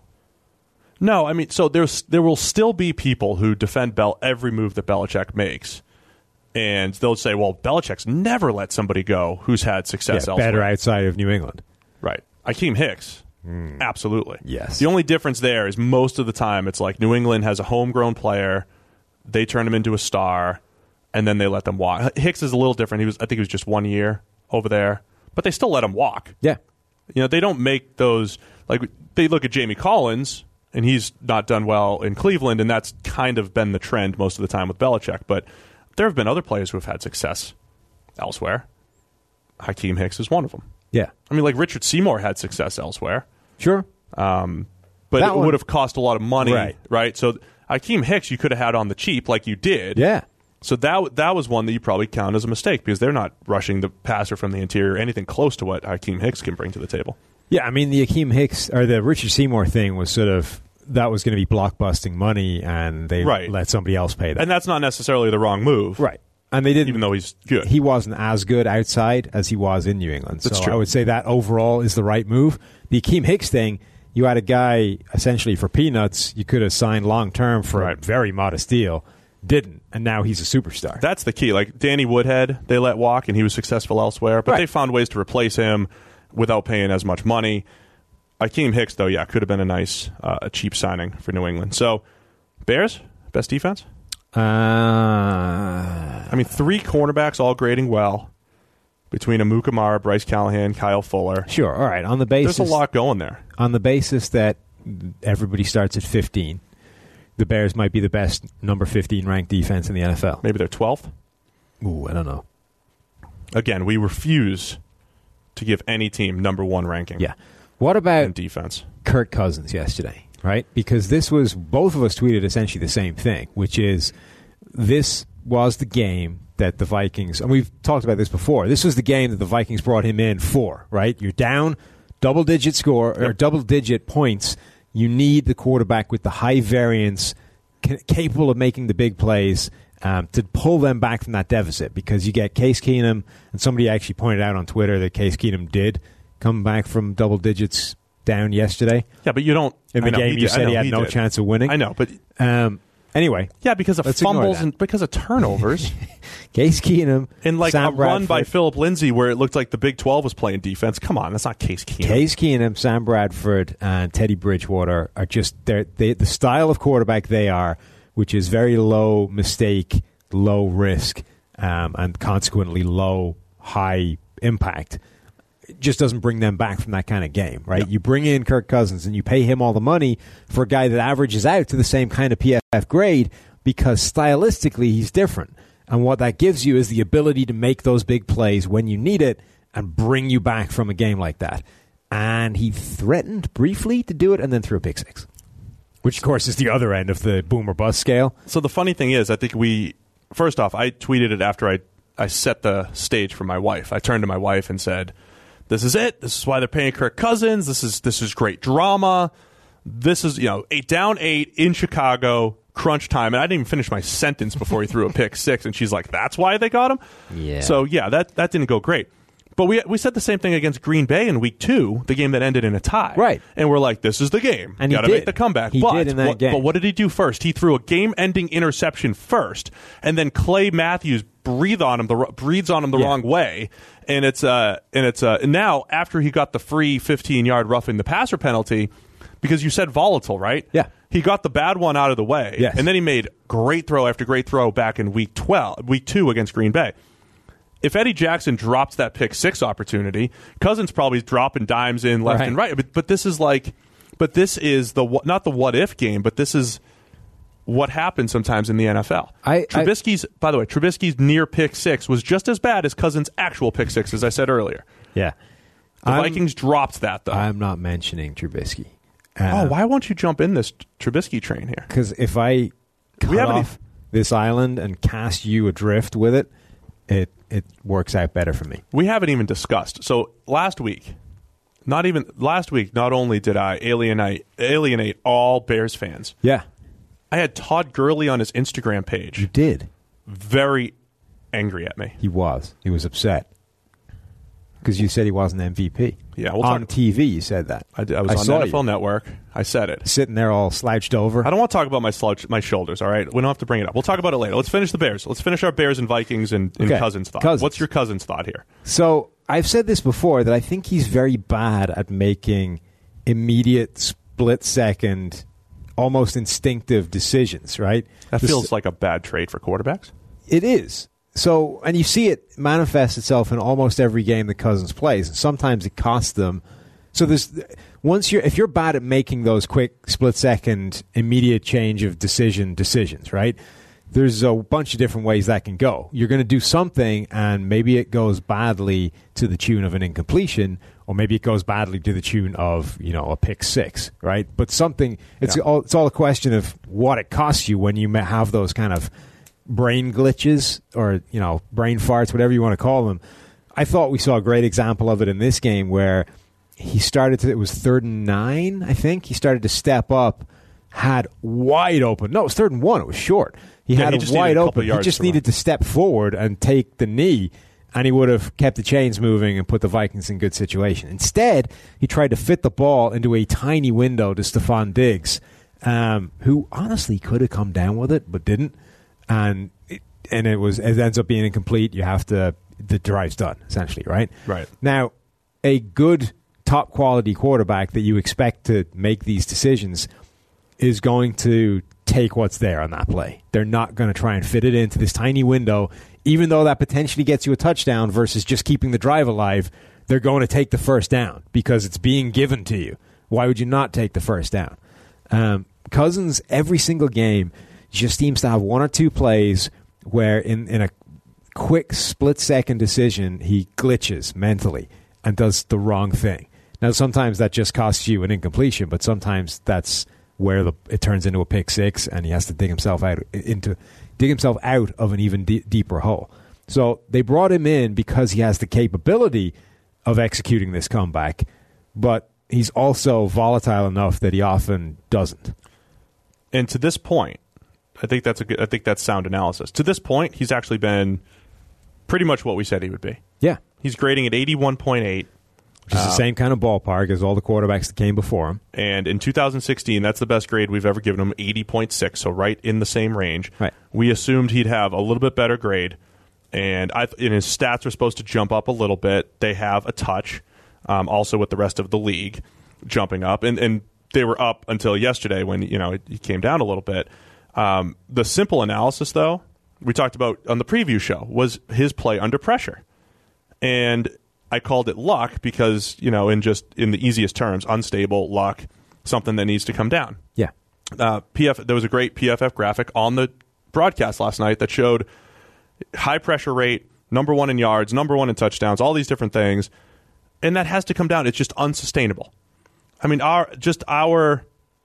Speaker 2: No, I mean, so there will still be people who defend every move that Belichick makes. And they'll say, well, Belichick's never let somebody go who's had success elsewhere.
Speaker 3: Better outside of New England.
Speaker 2: Right. Akeem Hicks. Absolutely.
Speaker 3: Yes.
Speaker 2: The only difference there is most of the time it's like New England has a homegrown player, they turn him into a star, and then they let them walk. Hicks is a little different. I think he was just 1 year over there, but they still let him walk.
Speaker 3: Yeah.
Speaker 2: They don't make those, like, they look at Jamie Collins, and he's not done well in Cleveland, and that's kind of been the trend most of the time with Belichick. But there have been other players who have had success elsewhere. Akeem Hicks is one of them.
Speaker 3: Yeah.
Speaker 2: I mean, like Richard Seymour had success elsewhere.
Speaker 3: Sure.
Speaker 2: But it would have cost a lot of money, right? So Akeem Hicks you could have had on the cheap like you did.
Speaker 3: Yeah.
Speaker 2: So that was one that you probably count as a mistake because they're not rushing the passer from the interior anything close to what Akeem Hicks can bring to the table.
Speaker 3: Yeah, I mean, the Akeem Hicks or the Richard Seymour thing was sort of that was going to be blockbusting money, and they let somebody else pay that.
Speaker 2: And that's not necessarily the wrong move.
Speaker 3: Right. And they didn't.
Speaker 2: Even though he's good.
Speaker 3: He wasn't as good outside as he was in New England.
Speaker 2: That's
Speaker 3: so
Speaker 2: true.
Speaker 3: I would say that overall is the right move. The Akeem Hicks thing, you had a guy essentially for peanuts you could have signed long-term for a very modest deal. Didn't, and now he's a superstar.
Speaker 2: That's the key. Like Danny Woodhead, they let walk, and he was successful elsewhere, but they found ways to replace him without paying as much money. Akeem Hicks, though, could have been a nice, a cheap signing for New England. So, Bears, best defense? I mean, 3 cornerbacks all grading well between Amukamara, Bryce Callahan, Kyle Fuller.
Speaker 3: Sure, all right. On the basis,
Speaker 2: there's a lot going there.
Speaker 3: On the basis that everybody starts at 15, the Bears might be the best number 15 ranked defense in the NFL.
Speaker 2: Maybe they're 12th?
Speaker 3: Ooh, I don't know.
Speaker 2: Again, we refuse to give any team number 1 ranking.
Speaker 3: Yeah. What about
Speaker 2: in defense?
Speaker 3: Kirk Cousins yesterday, right? Because this was, both of us tweeted essentially the same thing, which is this was the game that the Vikings, and we've talked about this before, this was the game that the Vikings brought him in for, right? You're down double-digit score, or double-digit points. You need the quarterback with the high variance, capable of making the big plays, to pull them back from that deficit, because you get Case Keenum, and somebody actually pointed out on Twitter that Case Keenum did come back from double digits down yesterday.
Speaker 2: Yeah, but you don't...
Speaker 3: In the game, you said he had no chance of winning.
Speaker 2: I know, but...
Speaker 3: Anyway.
Speaker 2: Yeah, because of fumbles and because of turnovers.
Speaker 3: Case Keenum.
Speaker 2: And like
Speaker 3: Sam
Speaker 2: a
Speaker 3: Bradford,
Speaker 2: run by Philip Lindsay where it looked like the Big 12 was playing defense. Come on, that's not Case Keenum.
Speaker 3: Case Keenum, Sam Bradford, and Teddy Bridgewater are just... the style of quarterback they are, which is very low mistake, low risk, and consequently high impact, just doesn't bring them back from that kind of game, right? You bring in Kirk Cousins and you pay him all the money for a guy that averages out to the same kind of PFF grade because stylistically he's different. And what that gives you is the ability to make those big plays when you need it and bring you back from a game like that. And he threatened briefly to do it and then threw a pick 6. Which, of course, is the other end of the boom or bust scale.
Speaker 2: So the funny thing is, I think first off, I tweeted it after I set the stage for my wife. I turned to my wife and said, "This is it. This is why they're paying Kirk Cousins. This is great drama. This is 8 in Chicago, crunch time." And I didn't even finish my sentence before he threw a pick six. And she's like, "That's why they got him."
Speaker 3: Yeah.
Speaker 2: So that didn't go great. But we said the same thing against Green Bay in week 2, the game that ended in a tie.
Speaker 3: Right.
Speaker 2: And we're like, this is the game.
Speaker 3: And
Speaker 2: got to make the comeback.
Speaker 3: He did in that game.
Speaker 2: But what did he do first? He threw a game-ending interception first, and then Clay Matthews breathes on him the wrong way. And it's now after he got the free 15-yard roughing the passer penalty, because you said volatile, right?
Speaker 3: Yeah.
Speaker 2: He got the bad one out of the way.
Speaker 3: Yes.
Speaker 2: And then he made great throw after great throw back in week 2 against Green Bay. If Eddie Jackson drops that pick six opportunity, Cousins probably is dropping dimes in left and right. But this is not the what if game, but this is what happens sometimes in the NFL. Trubisky's near pick six was just as bad as Cousins' actual pick six, as I said earlier.
Speaker 3: Yeah.
Speaker 2: The Vikings dropped that, though.
Speaker 3: I'm not mentioning Trubisky.
Speaker 2: Why won't you jump in this Trubisky train here?
Speaker 3: Because if I cut off this island and cast you adrift with it, it works out better for me.
Speaker 2: We haven't even discussed. So last week, not only did I alienate all Bears fans.
Speaker 3: Yeah.
Speaker 2: I had Todd Gurley on his Instagram page.
Speaker 3: You did.
Speaker 2: Very angry at me.
Speaker 3: He was upset. Because you said he wasn't MVP.
Speaker 2: Yeah,
Speaker 3: on TV, you said that.
Speaker 2: I was on NFL Network. I said it.
Speaker 3: Sitting there all slouched over.
Speaker 2: I don't want to talk about my shoulders, all right? We don't have to bring it up. We'll talk about it later. Let's finish the Bears. Let's finish our Bears and Vikings and Cousins' thought. What's your Cousins' thought here?
Speaker 3: So I've said this before, that I think he's very bad at making immediate, split-second, almost instinctive decisions, right?
Speaker 2: That feels like a bad trade for quarterbacks.
Speaker 3: It is. So, and you see it manifest itself in almost every game that Cousins plays. And sometimes it costs them. So if you're bad at making those quick, split-second, immediate change of decisions, right? There's a bunch of different ways that can go. You're going to do something, and maybe it goes badly to the tune of an incompletion, or maybe it goes badly to the tune of a pick six, right? But something. It's all a question of what it costs you when you have those kind of brain glitches or brain farts, whatever you want to call them. I thought we saw a great example of it in this game where he started it was 3rd and 9, I think. He started to step up, had wide open. No, it was 3rd and 1. It was short. He had it wide open. He just needed to step forward and take the knee, and he would have kept the chains moving and put the Vikings in good situation. Instead, he tried to fit the ball into a tiny window to Stephon Diggs, who honestly could have come down with it but didn't. And it ends up being incomplete. The drive's done, essentially, right?
Speaker 2: Right.
Speaker 3: Now, a good top quality quarterback that you expect to make these decisions is going to take what's there on that play. They're not going to try and fit it into this tiny window, even though that potentially gets you a touchdown versus just keeping the drive alive. They're going to take the first down because it's being given to you. Why would you not take the first down? Cousins, every single game, just seems to have one or two plays where in a quick split-second decision, he glitches mentally and does the wrong thing. Now, sometimes that just costs you an incompletion, but sometimes that's where it turns into a pick six, and he has to dig himself out of an even deeper hole. So they brought him in because he has the capability of executing this comeback, but he's also volatile enough that he often doesn't.
Speaker 2: And to this point, I think that's sound analysis. To this point, he's actually been pretty much what we said he would be.
Speaker 3: Yeah.
Speaker 2: He's grading at 81.8.
Speaker 3: Which is the same kind of ballpark as all the quarterbacks that came before him.
Speaker 2: And in 2016, that's the best grade we've ever given him, 80.6, so right in the same range.
Speaker 3: Right.
Speaker 2: We assumed he'd have a little bit better grade, and his stats are supposed to jump up a little bit. They have a touch, also with the rest of the league jumping up, and they were up until yesterday when he came down a little bit. The simple analysis, though, we talked about on the preview show, was his play under pressure. And I called it luck because, in the easiest terms, unstable, luck, something that needs to come down.
Speaker 3: Yeah.
Speaker 2: There was a great PFF graphic on the broadcast last night that showed high pressure rate, number 1 in yards, number 1 in touchdowns, all these different things. And that has to come down. It's just unsustainable. I mean, our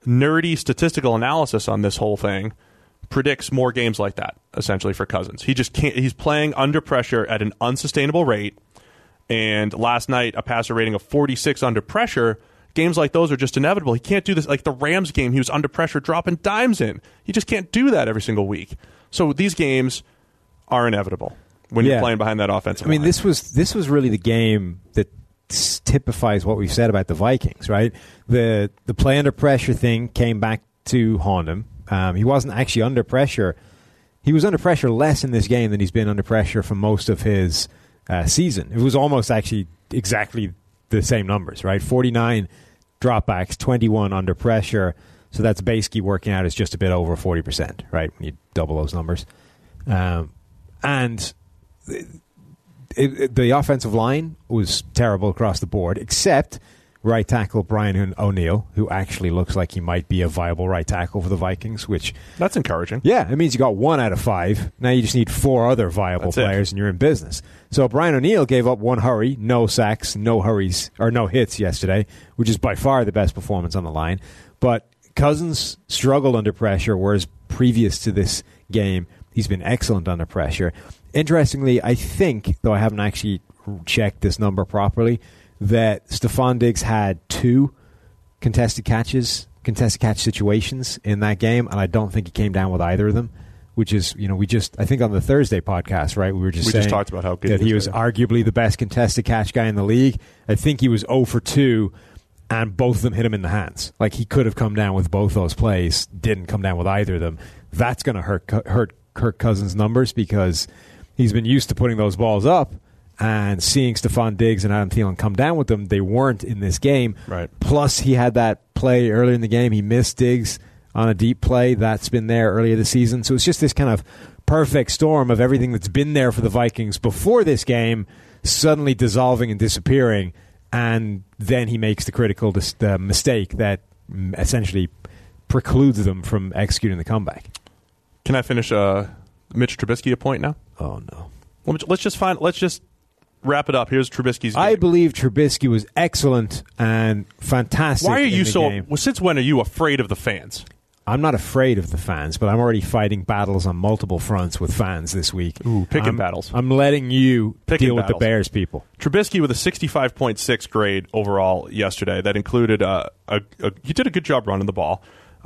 Speaker 2: nerdy statistical analysis on this whole thing predicts more games like that, essentially, for Cousins. He just can't. He's playing under pressure at an unsustainable rate. And last night, a passer rating of 46 under pressure. Games like those are just inevitable. He can't do this. Like the Rams game, he was under pressure dropping dimes in. He just can't do that every single week. So these games are inevitable when you're playing behind that offensive line.
Speaker 3: This was really the game that typifies what we've said about the Vikings, right? The play under pressure thing came back to haunt him. He wasn't actually under pressure. He was under pressure less in this game than he's been under pressure for most of his season. It was almost actually exactly the same numbers, right? 49 dropbacks, 21 under pressure. So that's basically working out as just a bit over 40%, right? When you double those numbers. And the offensive line was terrible across the board, except right tackle Brian O'Neill, who actually looks like he might be a viable right tackle for the Vikings, which...
Speaker 2: That's encouraging.
Speaker 3: Yeah, it means you got 1 out of 5. Now you just need 4 other viable players and you're in business. So Brian O'Neill gave up 1 hurry, no sacks, no hits yesterday, which is by far the best performance on the line. But Cousins struggled under pressure, whereas previous to this game, he's been excellent under pressure. Interestingly, I think, though I haven't actually checked this number properly, that Stephon Diggs had 2 contested catch situations in that game, and I don't think he came down with either of them, which is, I think on the Thursday podcast, right, we just
Speaker 2: talked about how good
Speaker 3: that he was arguably the best contested catch guy in the league. I think he was 0 for 2, and both of them hit him in the hands. Like, he could have come down with both those plays, didn't come down with either of them. That's going to hurt Kirk Cousins' numbers because he's been used to putting those balls up, and seeing Stephon Diggs and Adam Thielen come down with them, they weren't in this game.
Speaker 2: Right.
Speaker 3: Plus, he had that play earlier in the game. He missed Diggs on a deep play. That's been there earlier this season. So it's just this kind of perfect storm of everything that's been there for the Vikings before this game suddenly dissolving and disappearing, and then he makes the critical mistake that essentially precludes them from executing the comeback.
Speaker 2: Can I finish Mitch Trubisky a point now?
Speaker 3: Oh, no.
Speaker 2: Let's just wrap it up. Here's Trubisky's game.
Speaker 3: I believe Trubisky was excellent and fantastic.
Speaker 2: Why are you
Speaker 3: game.
Speaker 2: Since when are you afraid of the fans?
Speaker 3: I'm not afraid of the fans, but I'm already fighting battles on multiple fronts with fans this week.
Speaker 2: Ooh, picking battles.
Speaker 3: I'm letting you deal with the Bears people.
Speaker 2: Trubisky with a 65.6 grade overall yesterday. That included you did a good job running the ball.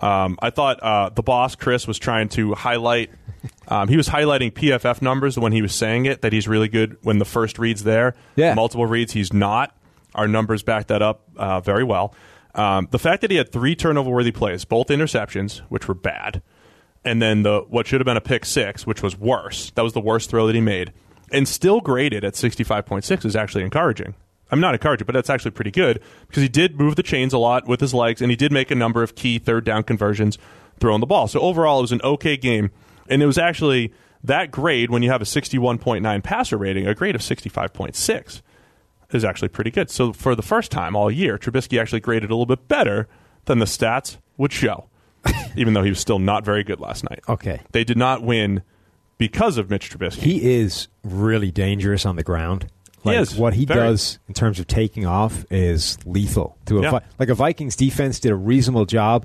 Speaker 2: I thought the boss, Chris, was trying to highlight... he was highlighting PFF numbers when he was saying it, that he's really good when the first read's there.
Speaker 3: Yeah.
Speaker 2: Multiple reads, he's not. Our numbers back that up very well. The fact that he had 3 turnover-worthy plays, both interceptions, which were bad, and then what should have been a pick 6, which was worse. That was the worst throw that he made. And still graded at 65.6 is actually encouraging. I'm not encouraging, but that's actually pretty good because he did move the chains a lot with his legs, and he did make a number of key third down conversions throwing the ball. So overall, it was an okay game. And it was actually that grade when you have a 61.9 passer rating, a grade of 65.6 is actually pretty good. So for the first time all year, Trubisky actually graded a little bit better than the stats would show, even though he was still not very good last night.
Speaker 3: Okay.
Speaker 2: They did not win because of Mitch Trubisky.
Speaker 3: He is really dangerous on the ground.
Speaker 2: He is.
Speaker 3: What he does in terms of taking off is lethal. A Vikings defense did a reasonable job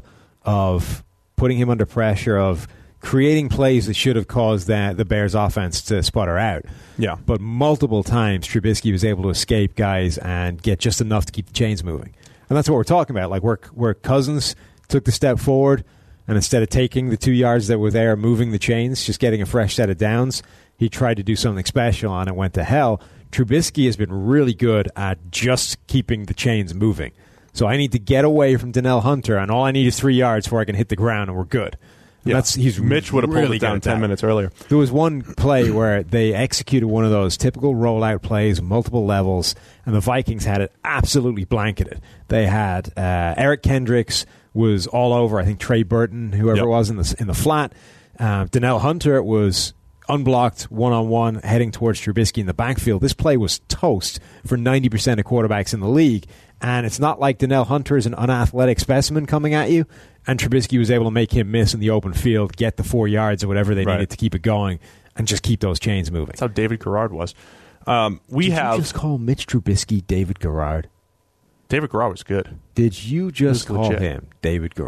Speaker 3: of putting him under pressure, of creating plays that should have caused the Bears offense to sputter out.
Speaker 2: Yeah.
Speaker 3: But multiple times, Trubisky was able to escape guys and get just enough to keep the chains moving. And that's what we're talking about. Like where Cousins took the step forward, and instead of taking the 2 yards that were there, moving the chains, just getting a fresh set of downs, he tried to do something special and it went to hell. Trubisky has been really good at just keeping the chains moving. So I need to get away from Danielle Hunter, and all I need is 3 yards before I can hit the ground, and we're good.
Speaker 2: Yeah. Mitch would have pulled it down 10 minutes earlier.
Speaker 3: There was one play where they executed one of those typical rollout plays, multiple levels, and the Vikings had it absolutely blanketed. They had Eric Kendricks was all over, I think, Trey Burton, whoever it was in the flat. Danielle Hunter was unblocked, one-on-one, heading towards Trubisky in the backfield. This play was toast for 90% of quarterbacks in the league. And it's not like Danielle Hunter is an unathletic specimen coming at you, and Trubisky was able to make him miss in the open field, get the 4 yards or whatever they needed to keep it going, and just keep those chains moving.
Speaker 2: That's how David Garrard was.
Speaker 3: Did you just call Mitch Trubisky David Garrard?
Speaker 2: David Garrard was good.
Speaker 3: Did you just call him David Garrard?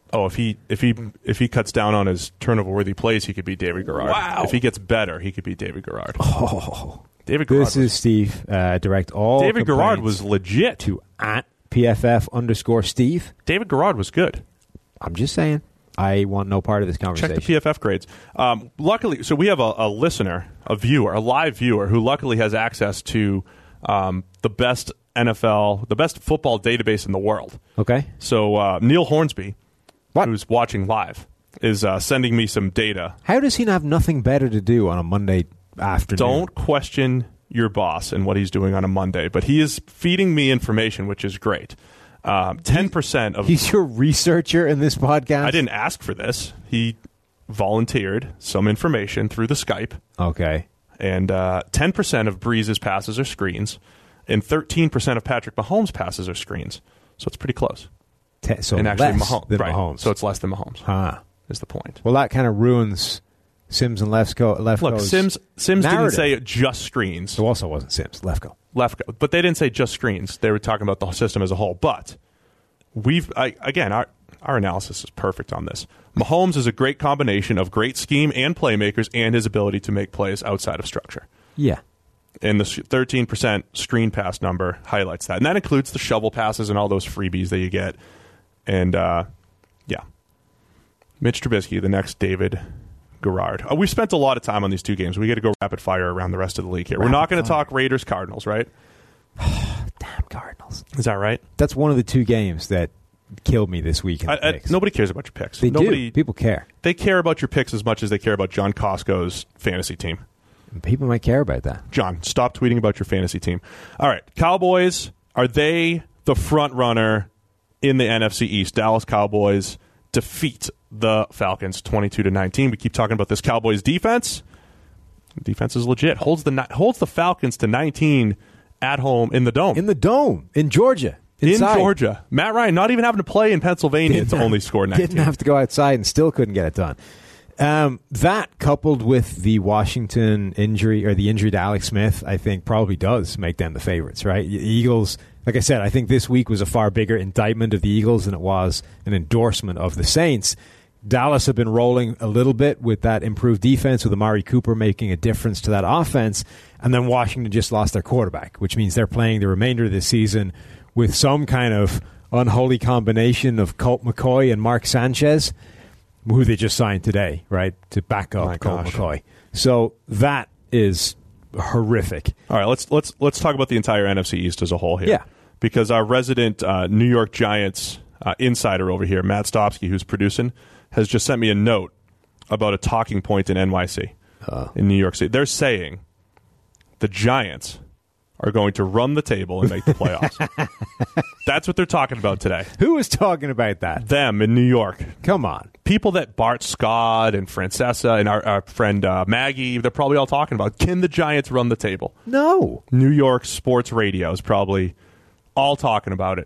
Speaker 2: Oh, if he cuts down on his turnover-worthy plays, he could be David Garrard.
Speaker 3: Wow.
Speaker 2: If he gets better, he could be David Garrard.
Speaker 3: Oh,
Speaker 2: David Garrard.
Speaker 3: This is Steve. Direct all
Speaker 2: David Garrard
Speaker 3: complaints
Speaker 2: was legit.
Speaker 3: to @PFF_Steve.
Speaker 2: David Garrard was good.
Speaker 3: I'm just saying. I want no part of this conversation.
Speaker 2: Check the PFF grades. Luckily, so we have a listener, a viewer, a live viewer, who luckily has access to the best football database in the world.
Speaker 3: Okay.
Speaker 2: So Neil Hornsby, who's watching live, is sending me some data.
Speaker 3: How does he have nothing better to do on a Monday afternoon?
Speaker 2: Don't question your boss and what he's doing on a Monday, but he is feeding me information, which is great. 10% of...
Speaker 3: He's your researcher in this podcast?
Speaker 2: I didn't ask for this. He volunteered some information through the Skype.
Speaker 3: Okay.
Speaker 2: And 10% of Breeze's passes are screens, and 13% of Patrick Mahomes' passes are screens. So it's pretty close.
Speaker 3: So
Speaker 2: and actually,
Speaker 3: less than Mahomes.
Speaker 2: So it's less than Mahomes.
Speaker 3: Huh.
Speaker 2: Is the point.
Speaker 3: Well, that kind of ruins Sims and Lefko's
Speaker 2: Look, Sims didn't say just screens.
Speaker 3: So also wasn't Sims. Lefko.
Speaker 2: But they didn't say just screens. They were talking about the system as a whole. But our analysis is perfect on this. Mahomes is a great combination of great scheme and playmakers and his ability to make plays outside of structure.
Speaker 3: Yeah.
Speaker 2: And the 13% screen pass number highlights that. And that includes the shovel passes and all those freebies that you get. And, yeah. Mitch Trubisky, the next David Garrard. We've spent a lot of time on these two games. We got to go rapid fire around the rest of the league here. We're not going to talk Raiders-Cardinals, right?
Speaker 3: Damn Cardinals.
Speaker 2: Is that right?
Speaker 3: That's one of the two games that killed me this week in the picks.
Speaker 2: Nobody cares about your picks.
Speaker 3: Do. People care.
Speaker 2: They care about your picks as much as they care about John Costco's fantasy team.
Speaker 3: People might care about that.
Speaker 2: John, stop tweeting about your fantasy team. All right. Cowboys, are they the front runner in the NFC East? Dallas Cowboys defeat the Falcons 22-19. We keep talking about this Cowboys defense. The defense is legit. Holds the Falcons to 19 at home in the Dome.
Speaker 3: In the Dome. In Georgia. Inside.
Speaker 2: In Georgia. Matt Ryan not even having to play in Pennsylvania to only score 19.
Speaker 3: Didn't have to go outside and still couldn't get it done. That coupled with the Washington injury, or the injury to Alex Smith, I think probably does make them the favorites, right? Eagles, like I said, I think this week was a far bigger indictment of the Eagles than it was an endorsement of the Saints. Dallas have been rolling a little bit with that improved defense, with Amari Cooper making a difference to that offense, and then Washington just lost their quarterback, which means they're playing the remainder of this season with some kind of unholy combination of Colt McCoy and Mark Sanchez, who they just signed today, right, to back up Colt McCoy. So that is horrific.
Speaker 2: All right, let's talk about the entire NFC East as a whole here.
Speaker 3: Yeah.
Speaker 2: Because our resident New York Giants insider over here, Matt Stopsky, who's producing, has just sent me a note about a talking point in NYC, in New York City. They're saying the Giants are going to run the table and make the playoffs. That's what they're talking about today.
Speaker 3: Who is talking about that?
Speaker 2: Them in New York.
Speaker 3: Come on.
Speaker 2: People that Bart Scott and Francesa and our friend Maggie, they're probably all talking about, can the Giants run the table?
Speaker 3: No.
Speaker 2: New York sports radio is probably all talking about it.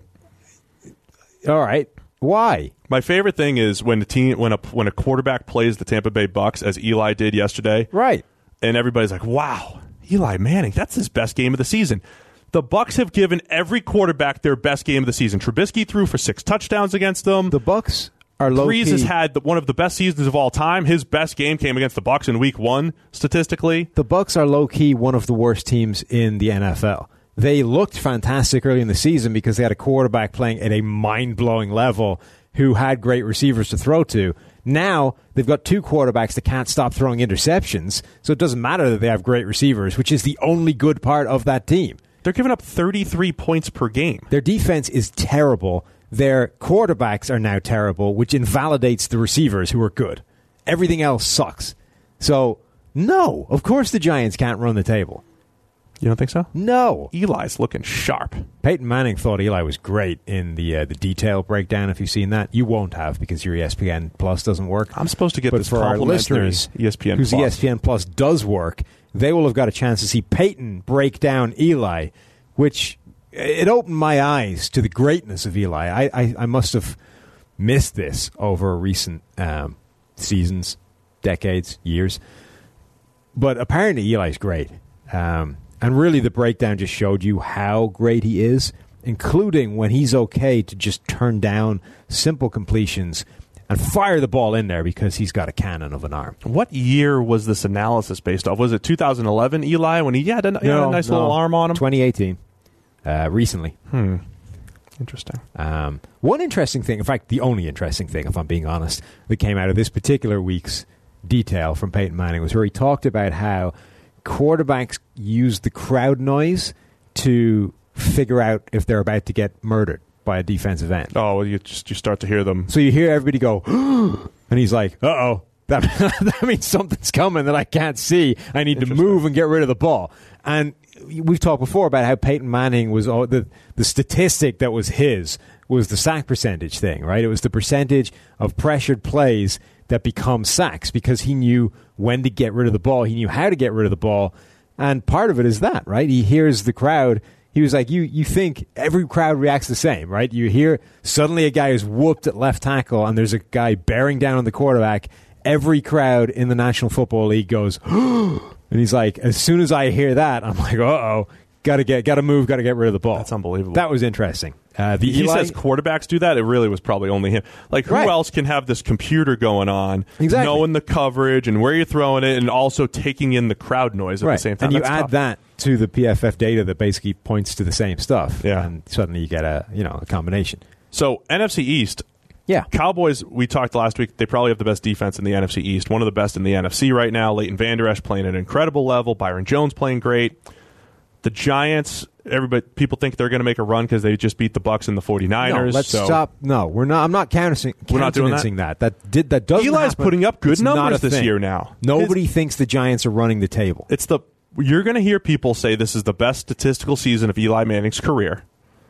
Speaker 3: All right. Why?
Speaker 2: My favorite thing is when a quarterback plays the Tampa Bay Bucks, as Eli did yesterday.
Speaker 3: Right.
Speaker 2: And everybody's like, wow, Eli Manning, that's his best game of the season. The Bucks have given every quarterback their best game of the season. Trubisky threw for 6 touchdowns against them.
Speaker 3: The Bucks are low-key.
Speaker 2: Breeze has had one of the best seasons of all time. His best game came against the Bucks in Week 1, statistically.
Speaker 3: The Bucks are low-key one of the worst teams in the NFL. They looked fantastic early in the season because they had a quarterback playing at a mind-blowing level who had great receivers to throw to. Now, they've got 2 quarterbacks that can't stop throwing interceptions, so it doesn't matter that they have great receivers, which is the only good part of that team.
Speaker 2: They're giving up 33 points per game.
Speaker 3: Their defense is terrible. Their quarterbacks are now terrible, which invalidates the receivers who are good. Everything else sucks. So, no, of course the Giants can't run the table.
Speaker 2: You don't think so?
Speaker 3: No.
Speaker 2: Eli's looking sharp.
Speaker 3: Peyton Manning thought Eli was great in the detail breakdown, if you've seen that. You won't have because your ESPN Plus doesn't work.
Speaker 2: I'm supposed to get this
Speaker 3: for our
Speaker 2: complimentary
Speaker 3: listeners
Speaker 2: ESPN
Speaker 3: whose
Speaker 2: Plus.
Speaker 3: ESPN Plus does work, they will have got a chance to see Peyton break down Eli, which it opened my eyes to the greatness of Eli. I must have missed this over recent seasons, decades, years. But apparently Eli's great. And really the breakdown just showed you how great he is, including when he's okay to just turn down simple completions, and fire the ball in there because he's got a cannon of an arm.
Speaker 2: What year was this analysis based off? Was it 2011, Eli, when he had a nice little arm on him?
Speaker 3: 2018, recently.
Speaker 2: Interesting.
Speaker 3: One interesting thing, in fact, the only interesting thing, if I'm being honest, that came out of this particular week's detail from Peyton Manning was where he talked about how quarterbacks use the crowd noise to figure out if they're about to get murdered by a defensive end.
Speaker 2: Oh, well, you start to hear them.
Speaker 3: So you hear everybody go, and he's like, uh-oh, that means something's coming that I can't see. I need to move and get rid of the ball. And we've talked before about how Peyton Manning was the statistic that was his was the sack percentage thing, right? It was the percentage of pressured plays that become sacks because he knew when to get rid of the ball. He knew how to get rid of the ball. And part of it is that, right? He hears the crowd. He was like, you think every crowd reacts the same, right? You hear suddenly a guy is whooped at left tackle and there's a guy bearing down on the quarterback. Every crowd in the National Football League goes, and he's like, as soon as I hear that, I'm like, uh-oh, gotta move, gotta get rid of the ball.
Speaker 2: That's unbelievable.
Speaker 3: That was interesting.
Speaker 2: He says quarterbacks do that. It really was probably only him. Like, who else can have this computer going on, knowing the coverage and where you're throwing it, and also taking in the crowd noise at the same time?
Speaker 3: And you add that to the PFF data that basically points to the same stuff, and suddenly you get a combination.
Speaker 2: So NFC East, Cowboys. We talked last week. They probably have the best defense in the NFC East, one of the best in the NFC right now. Leighton Vander Esch playing at an incredible level. Byron Jones playing great. The Giants, people think they're going to make a run because they just beat the Bucs and the 49ers.
Speaker 3: No, let's stop. No, we're not. I'm not countenancing that. That doesn't
Speaker 2: Eli's
Speaker 3: happen.
Speaker 2: putting up good numbers this year now.
Speaker 3: Nobody thinks the Giants are running the table.
Speaker 2: You're going to hear people say this is the best statistical season of Eli Manning's career.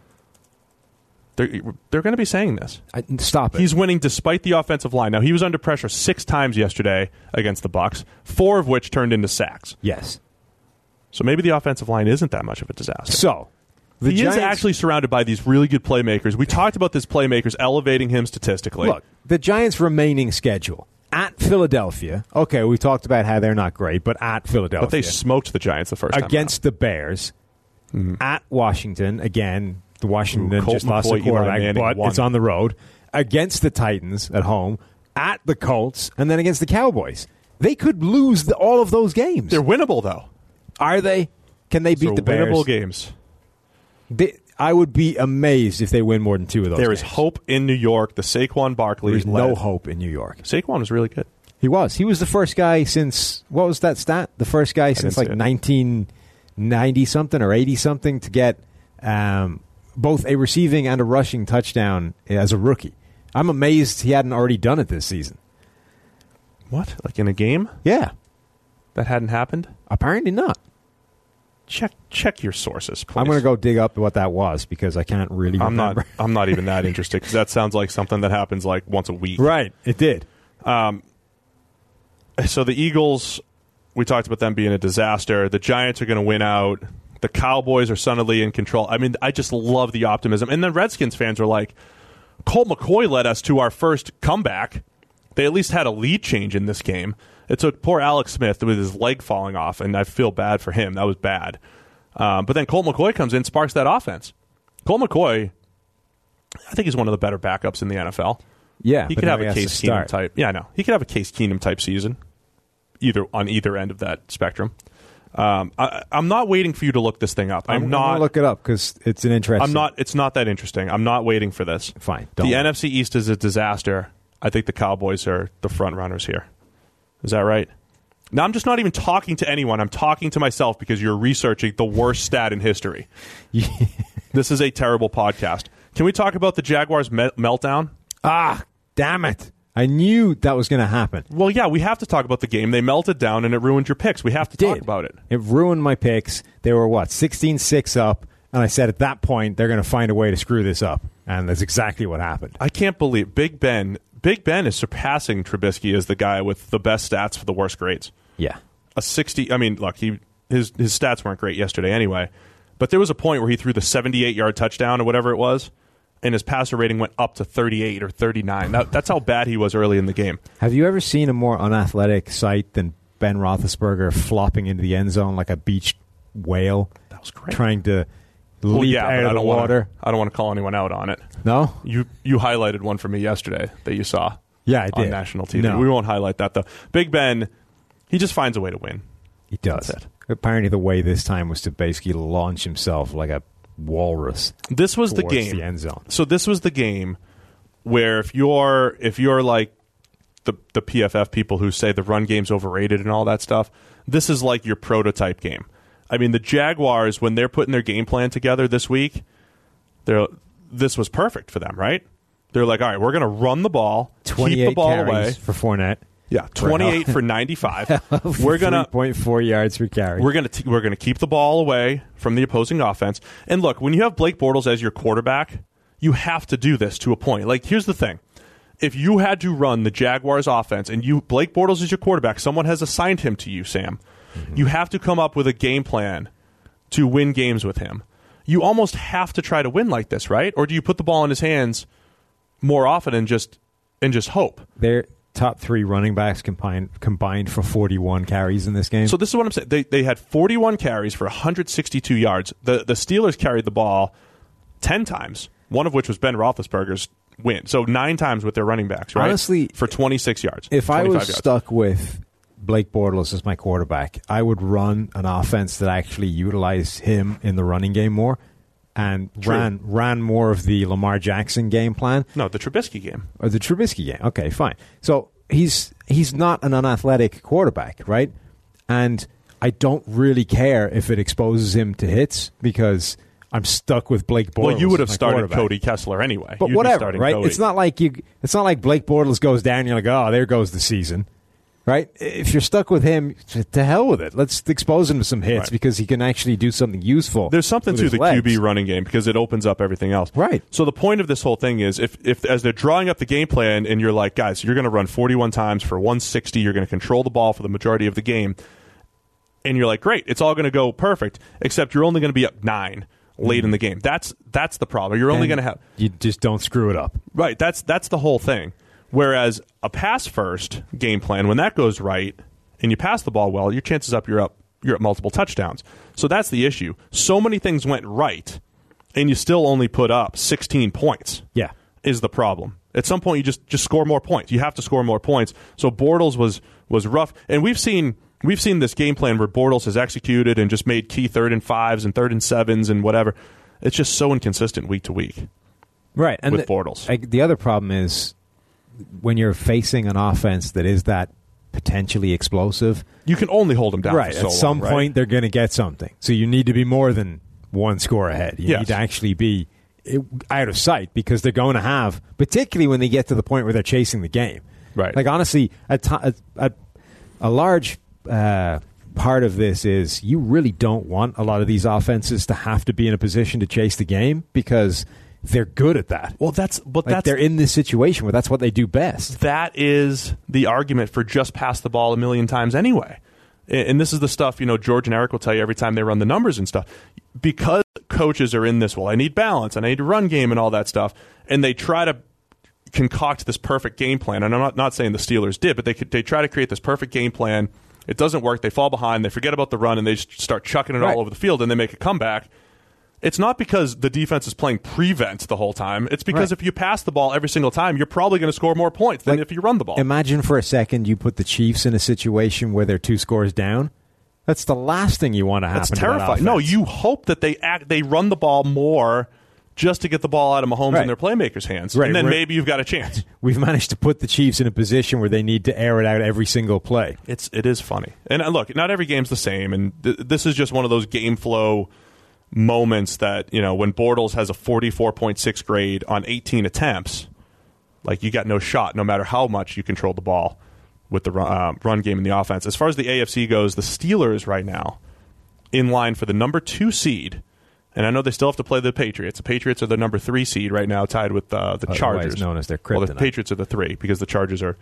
Speaker 2: They're going to be saying this.
Speaker 3: Stop it.
Speaker 2: He's winning despite the offensive line. Now, he was under pressure 6 times yesterday against the Bucs, 4 of which turned into sacks.
Speaker 3: Yes.
Speaker 2: So maybe the offensive line isn't that much of a disaster.
Speaker 3: So
Speaker 2: he is actually surrounded by these really good playmakers. We talked about this playmakers elevating him statistically.
Speaker 3: Look, the Giants' remaining schedule at Philadelphia. Okay, we talked about how they're not great, but at Philadelphia.
Speaker 2: But they smoked the Giants the first time
Speaker 3: against the Bears. At Washington, again, the Washington just lost a quarterback, but it's on the road. Against the Titans at home. At the Colts, and then against the Cowboys. They could lose all of those games.
Speaker 2: They're winnable, though.
Speaker 3: Are they? Can they beat the Bears?
Speaker 2: Winnable games.
Speaker 3: I would be amazed if they win more than 2 of those.
Speaker 2: There is hope in New York. The Saquon Barkley.
Speaker 3: There's no hope in New York.
Speaker 2: Saquon was really good.
Speaker 3: He was. He was the first guy since, what was that stat? The first guy since like 1990-something or 80-something to get both a receiving and a rushing touchdown as a rookie. I'm amazed he hadn't already done it this season.
Speaker 2: What? Like in a game?
Speaker 3: Yeah.
Speaker 2: That hadn't happened?
Speaker 3: Apparently not.
Speaker 2: Check your sources, please.
Speaker 3: I'm going to go dig up what that was because I can't really remember.
Speaker 2: I'm not even that interested because that sounds like something that happens like once a week.
Speaker 3: Right. It did.
Speaker 2: So the Eagles, we talked about them being a disaster. The Giants are going to win out. The Cowboys are solidly in control. I mean, I just love the optimism. And then Redskins fans are like, Colt McCoy led us to our first comeback. They at least had a lead change in this game. It took poor Alex Smith with his leg falling off, and I feel bad for him. That was bad. But then Colt McCoy comes in, sparks that offense. Colt McCoy, I think he's one of the better backups in the NFL.
Speaker 3: Yeah,
Speaker 2: he could have a Case Keenum type. Yeah, I know. He could have a Case Keenum type season, on either end of that spectrum. I'm not waiting for you to look this thing up. I'm not
Speaker 3: going to look it up because it's an interesting.
Speaker 2: It's not that interesting. I'm not waiting for this.
Speaker 3: Fine.
Speaker 2: The NFC East is a disaster. I think the Cowboys are the front runners here. Is that right? Now, I'm just not even talking to anyone. I'm talking to myself because you're researching the worst stat in history. This is a terrible podcast. Can we talk about the Jaguars' meltdown?
Speaker 3: Ah, damn it. I knew that was going to happen.
Speaker 2: Well, yeah, we have to talk about the game. They melted down, and it ruined your picks. We have to talk about it.
Speaker 3: It ruined my picks. They were, 16-6 up, and I said at that point they're going to find a way to screw this up, and that's exactly what happened.
Speaker 2: I can't believe Big Ben is surpassing Trubisky as the guy with the best stats for the worst grades.
Speaker 3: Yeah.
Speaker 2: A 60, I mean, look, his stats weren't great yesterday anyway, but there was a point where he threw the 78-yard touchdown or whatever it was, and his passer rating went up to 38 or 39. That's how bad he was early in the game.
Speaker 3: Have you ever seen a more unathletic sight than Ben Roethlisberger flopping into the end zone like a beached whale?
Speaker 2: That was great.
Speaker 3: Trying to leap out of the water.
Speaker 2: I don't want to call anyone out on it.
Speaker 3: No?
Speaker 2: You highlighted one for me yesterday that you saw.
Speaker 3: Yeah, I
Speaker 2: on
Speaker 3: did.
Speaker 2: national TV.
Speaker 3: No.
Speaker 2: We won't highlight that, though. Big Ben, he just finds a way to win.
Speaker 3: He does.
Speaker 2: That's it.
Speaker 3: Apparently, the way this time was to basically launch himself like a walrus.
Speaker 2: This was the
Speaker 3: towards
Speaker 2: game.
Speaker 3: The end zone.
Speaker 2: So this was the game where if you're like the PFF people who say the run game's overrated and all that stuff, this is like your prototype game. I mean, the Jaguars, when they're putting their game plan together this week, this was perfect for them, right? They're like, all right, we're going to run the ball, keep the ball away
Speaker 3: for Fournette.
Speaker 2: Yeah, 28 for 95. We're gonna
Speaker 3: 3.4 yards per carry.
Speaker 2: We're gonna keep the ball away from the opposing offense. And look, when you have Blake Bortles as your quarterback, you have to do this to a point. Like, here's the thing: if you had to run the Jaguars' offense and Blake Bortles is your quarterback, someone has assigned him to you, Sam. Mm-hmm. You have to come up with a game plan to win games with him. You almost have to try to win like this, right? Or do you put the ball in his hands more often and just hope?
Speaker 3: Their top three running backs combined for 41 carries in this game.
Speaker 2: So this is what I'm saying. They had 41 carries for 162 yards. The Steelers carried the ball 10 times, one of which was Ben Roethlisberger's win. So 9 times with their running backs, right?
Speaker 3: Honestly,
Speaker 2: for 26 yards.
Speaker 3: If I was
Speaker 2: yards.
Speaker 3: stuck with Blake Bortles as my quarterback, I would run an offense that actually utilized him in the running game more and ran more of the Lamar Jackson game plan.
Speaker 2: No, the Trubisky game.
Speaker 3: Or the Trubisky game. Okay, fine. So he's not an unathletic quarterback, right? And I don't really care if it exposes him to hits because I'm stuck with Blake Bortles.
Speaker 2: Well, you would have started Cody Kessler anyway.
Speaker 3: But
Speaker 2: You'd
Speaker 3: whatever, right?
Speaker 2: Cody.
Speaker 3: It's not like Blake Bortles goes down and you're like, oh, there goes the season. Right? If you're stuck with him, to hell with it. Let's expose him to some hits because he can actually do something useful.
Speaker 2: There's something to the QB running game because it opens up everything else.
Speaker 3: Right.
Speaker 2: So the point of this whole thing is if as they're drawing up the game plan and you're like, guys, you're going to run 41 times for 160, you're going to control the ball for the majority of the game, and you're like, great, it's all going to go perfect, except you're only going to be up 9 late in the game. That's the problem. You're only going to have...
Speaker 3: You just don't screw it up.
Speaker 2: Right. That's the whole thing. Whereas a pass-first game plan, when that goes right and you pass the ball well, your chances up you're up multiple touchdowns. So that's the issue. So many things went right, and you still only put up 16 points.
Speaker 3: Yeah,
Speaker 2: is the problem. At some point, you just score more points. You have to score more points. So Bortles was rough, and we've seen this game plan where Bortles has executed and just made key 3rd and 5s and 3rd and 7s and whatever. It's just so inconsistent week to week.
Speaker 3: Right, and
Speaker 2: with Bortles.
Speaker 3: The other problem is, when you're facing an offense that is that potentially explosive,
Speaker 2: you can only hold them down.
Speaker 3: Right.
Speaker 2: For so
Speaker 3: At some
Speaker 2: long,
Speaker 3: point, they're going to get something. So you need to be more than one score ahead. You need to actually be out of sight because they're going to have, particularly when they get to the point where they're chasing the game.
Speaker 2: Right.
Speaker 3: Like, honestly, a large part of this is you really don't want a lot of these offenses to have to be in a position to chase the game because they're good at that.
Speaker 2: Well,
Speaker 3: they're in this situation where that's what they do best.
Speaker 2: That is the argument for just pass the ball a million times anyway. And this is the stuff, George and Eric will tell you every time they run the numbers and stuff. Because coaches are in this, I need balance, and I need a run game and all that stuff, and they try to concoct this perfect game plan. And I'm not saying the Steelers did, but they try to create this perfect game plan. It doesn't work. They fall behind. They forget about the run, and they just start chucking it all over the field, and they make a comeback. It's not because the defense is playing prevent the whole time. It's because if you pass the ball every single time, you're probably going to score more points than if you run the ball.
Speaker 3: Imagine for a second you put the Chiefs in a situation where they're 2 scores down. That's the last thing you want to happen.
Speaker 2: That's terrifying. No, you hope that they run the ball more just to get the ball out of Mahomes in their playmakers' hands. Right. And then maybe you've got a chance.
Speaker 3: We've managed to put the Chiefs in a position where they need to air it out every single play.
Speaker 2: It is funny. And look, not every game's the same, and this is just one of those game flow moments that, when Bortles has a 44.6 grade on 18 attempts, like, you got no shot no matter how much you control the ball with the run game and the offense. As far as the AFC goes, the Steelers right now in line for the number 2 seed, and I know they still have to play the Patriots. The Patriots are the number 3 seed right now, tied with the Chargers.
Speaker 3: Known as their kryptonite.
Speaker 2: Well, the Patriots are the 3 because the Chargers are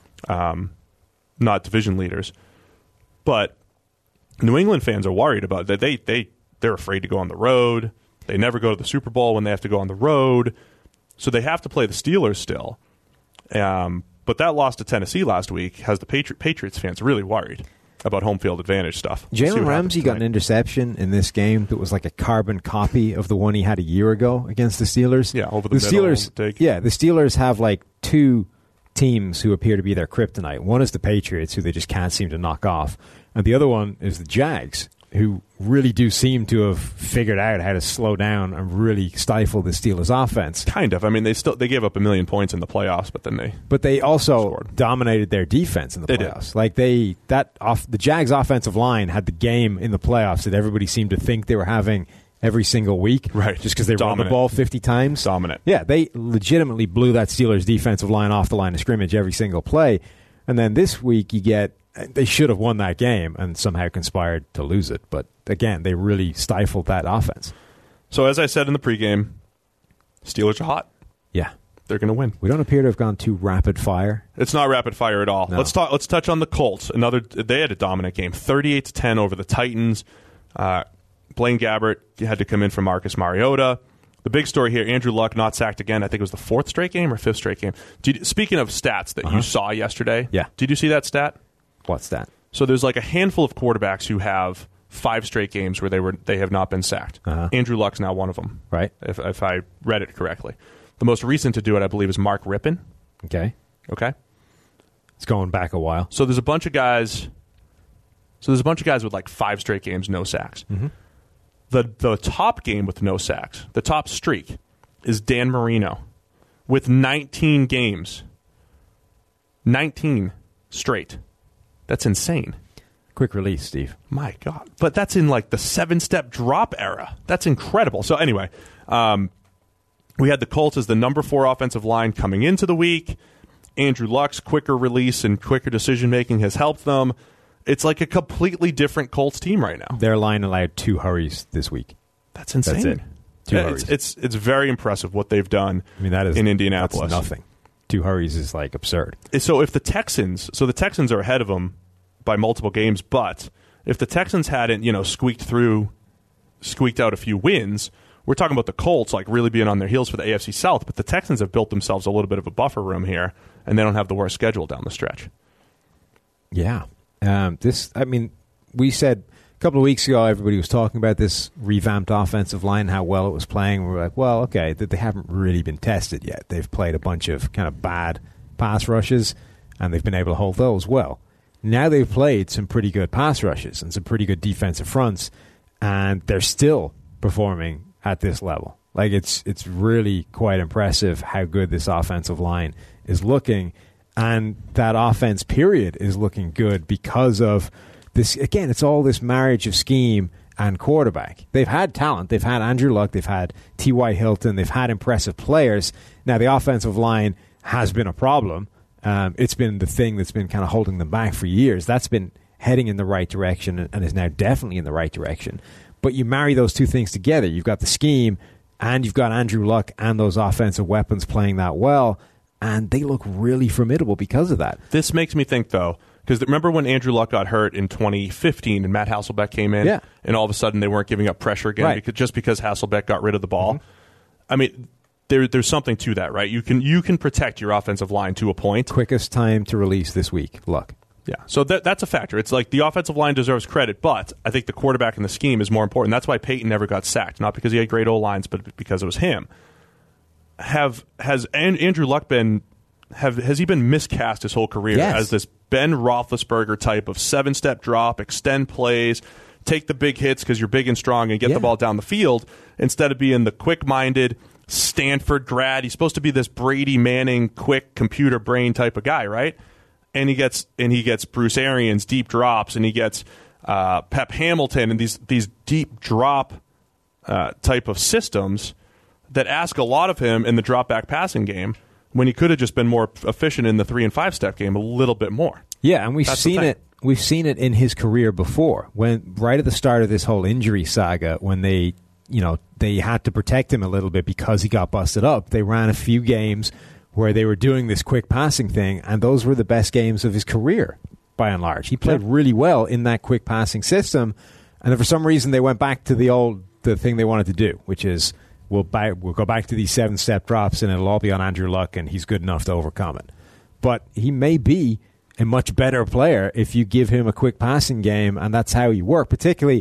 Speaker 2: not division leaders. But New England fans are worried about that. They're afraid to go on the road. They never go to the Super Bowl when they have to go on the road. So they have to play the Steelers still. But that loss to Tennessee last week has the Patriots fans really worried about home field advantage stuff.
Speaker 3: Jalen Ramsey got an interception in this game that was like a carbon copy of the one he had a year ago against the Steelers.
Speaker 2: Yeah, over the middle.
Speaker 3: The Steelers have like 2 teams who appear to be their kryptonite. One is the Patriots, who they just can't seem to knock off. And the other one is the Jags, who really do seem to have figured out how to slow down and really stifle the Steelers' offense.
Speaker 2: Kind of. I mean, they gave up 1 million points in the playoffs, but then
Speaker 3: they also
Speaker 2: scored.
Speaker 3: Dominated their defense in the playoffs.
Speaker 2: Did.
Speaker 3: Like the Jags' offensive line had the game in the playoffs that everybody seemed to think they were having every single week,
Speaker 2: right?
Speaker 3: Just because they run the ball 50 times.
Speaker 2: Dominant.
Speaker 3: Yeah, they legitimately blew that Steelers' defensive line off the line of scrimmage every single play. And then this week they should have won that game and somehow conspired to lose it. But again, they really stifled that offense.
Speaker 2: So as I said in the pregame, Steelers are hot.
Speaker 3: Yeah.
Speaker 2: They're going to win.
Speaker 3: We don't appear to have gone too rapid fire.
Speaker 2: It's not rapid fire at all.
Speaker 3: No.
Speaker 2: Let's touch on the Colts. They had a dominant game, 38-10 over the Titans. Blaine Gabbert had to come in for Marcus Mariota. The big story here, Andrew Luck not sacked again. I think it was the 4th straight game or 5th straight game. Speaking of stats that you saw yesterday,
Speaker 3: yeah.
Speaker 2: Did you see that stat?
Speaker 3: What's that?
Speaker 2: So there's like a handful of quarterbacks who have 5 straight games where they have not been sacked. Andrew Luck's now one of them.
Speaker 3: Right.
Speaker 2: If I read it correctly. The most recent to do it, I believe, is Mark Rippon.
Speaker 3: Okay. It's going back a while.
Speaker 2: So there's a bunch of guys with like 5 straight games, no sacks.
Speaker 3: Mm-hmm.
Speaker 2: The top game with no sacks, the top streak, is Dan Marino with 19 games. 19 straight. That's insane.
Speaker 3: Quick release, Steve.
Speaker 2: My God. But that's in like the 7-step drop era. That's incredible. So anyway, we had the Colts as the number 4 offensive line coming into the week. Andrew Luck's quicker release and quicker decision-making has helped them. It's like a completely different Colts team right now.
Speaker 3: Their line allowed 2 hurries this week.
Speaker 2: That's insane.
Speaker 3: That's it. 2 hurries.
Speaker 2: It's very impressive what they've done in Indianapolis.
Speaker 3: That's nothing. 2 hurries is like absurd.
Speaker 2: So if the Texans are ahead of them by multiple games, but if the Texans hadn't, squeaked out a few wins, we're talking about the Colts like really being on their heels for the AFC South, but the Texans have built themselves a little bit of a buffer room here, and they don't have the worst schedule down the stretch.
Speaker 3: Yeah. We said a couple of weeks ago, everybody was talking about this revamped offensive line, how well it was playing. We were like, well, okay, they haven't really been tested yet. They've played a bunch of kind of bad pass rushes, and they've been able to hold those well. Now they've played some pretty good pass rushes and some pretty good defensive fronts, and they're still performing at this level. Like, it's really quite impressive how good this offensive line is looking. And that offense, period, is looking good because of this. Again, it's all this marriage of scheme and quarterback. They've had talent. They've had Andrew Luck. They've had T.Y. Hilton. They've had impressive players. Now, the offensive line has been a problem. It's been the thing that's been kind of holding them back for years. That's been heading in the right direction and is now definitely in the right direction. But you marry those two things together. You've got the scheme and you've got Andrew Luck and those offensive weapons playing that well. And they look really formidable because of that.
Speaker 2: This makes me think, though, because remember when Andrew Luck got hurt in 2015 and Matt Hasselbeck came in, and all of a sudden they weren't giving up pressure again because Hasselbeck got rid of the ball? Mm-hmm. I mean, there's something to that, right? You can protect your offensive line to a point.
Speaker 3: Quickest time to release this week, Luck.
Speaker 2: Yeah, so that's a factor. It's like the offensive line deserves credit, but I think the quarterback and the scheme is more important. That's why Peyton never got sacked, not because he had great O-lines, but because it was him. Has Andrew Luck has he been miscast his whole career as this Ben Roethlisberger type of 7-step drop, extend plays, take the big hits because you're big and strong and get the ball down the field instead of being the quick-minded Stanford grad? He's supposed to be this Brady Manning quick computer brain type of guy, right? And he gets Bruce Arians deep drops, and he gets Pep Hamilton and these deep drop type of systems that ask a lot of him in the drop back passing game when he could have just been more efficient in the 3- and 5-step game a little bit more.
Speaker 3: Yeah, and we've seen it. We've seen it in his career before. When right at the start of this whole injury saga, when they had to protect him a little bit because he got busted up, they ran a few games where they were doing this quick passing thing, and those were the best games of his career, by and large. He played really well in that quick passing system, and then for some reason they went back to the thing they wanted to do, which is we'll go back to these 7-step drops, and it'll all be on Andrew Luck, and he's good enough to overcome it. But he may be a much better player if you give him a quick passing game, and that's how you work. Particularly, it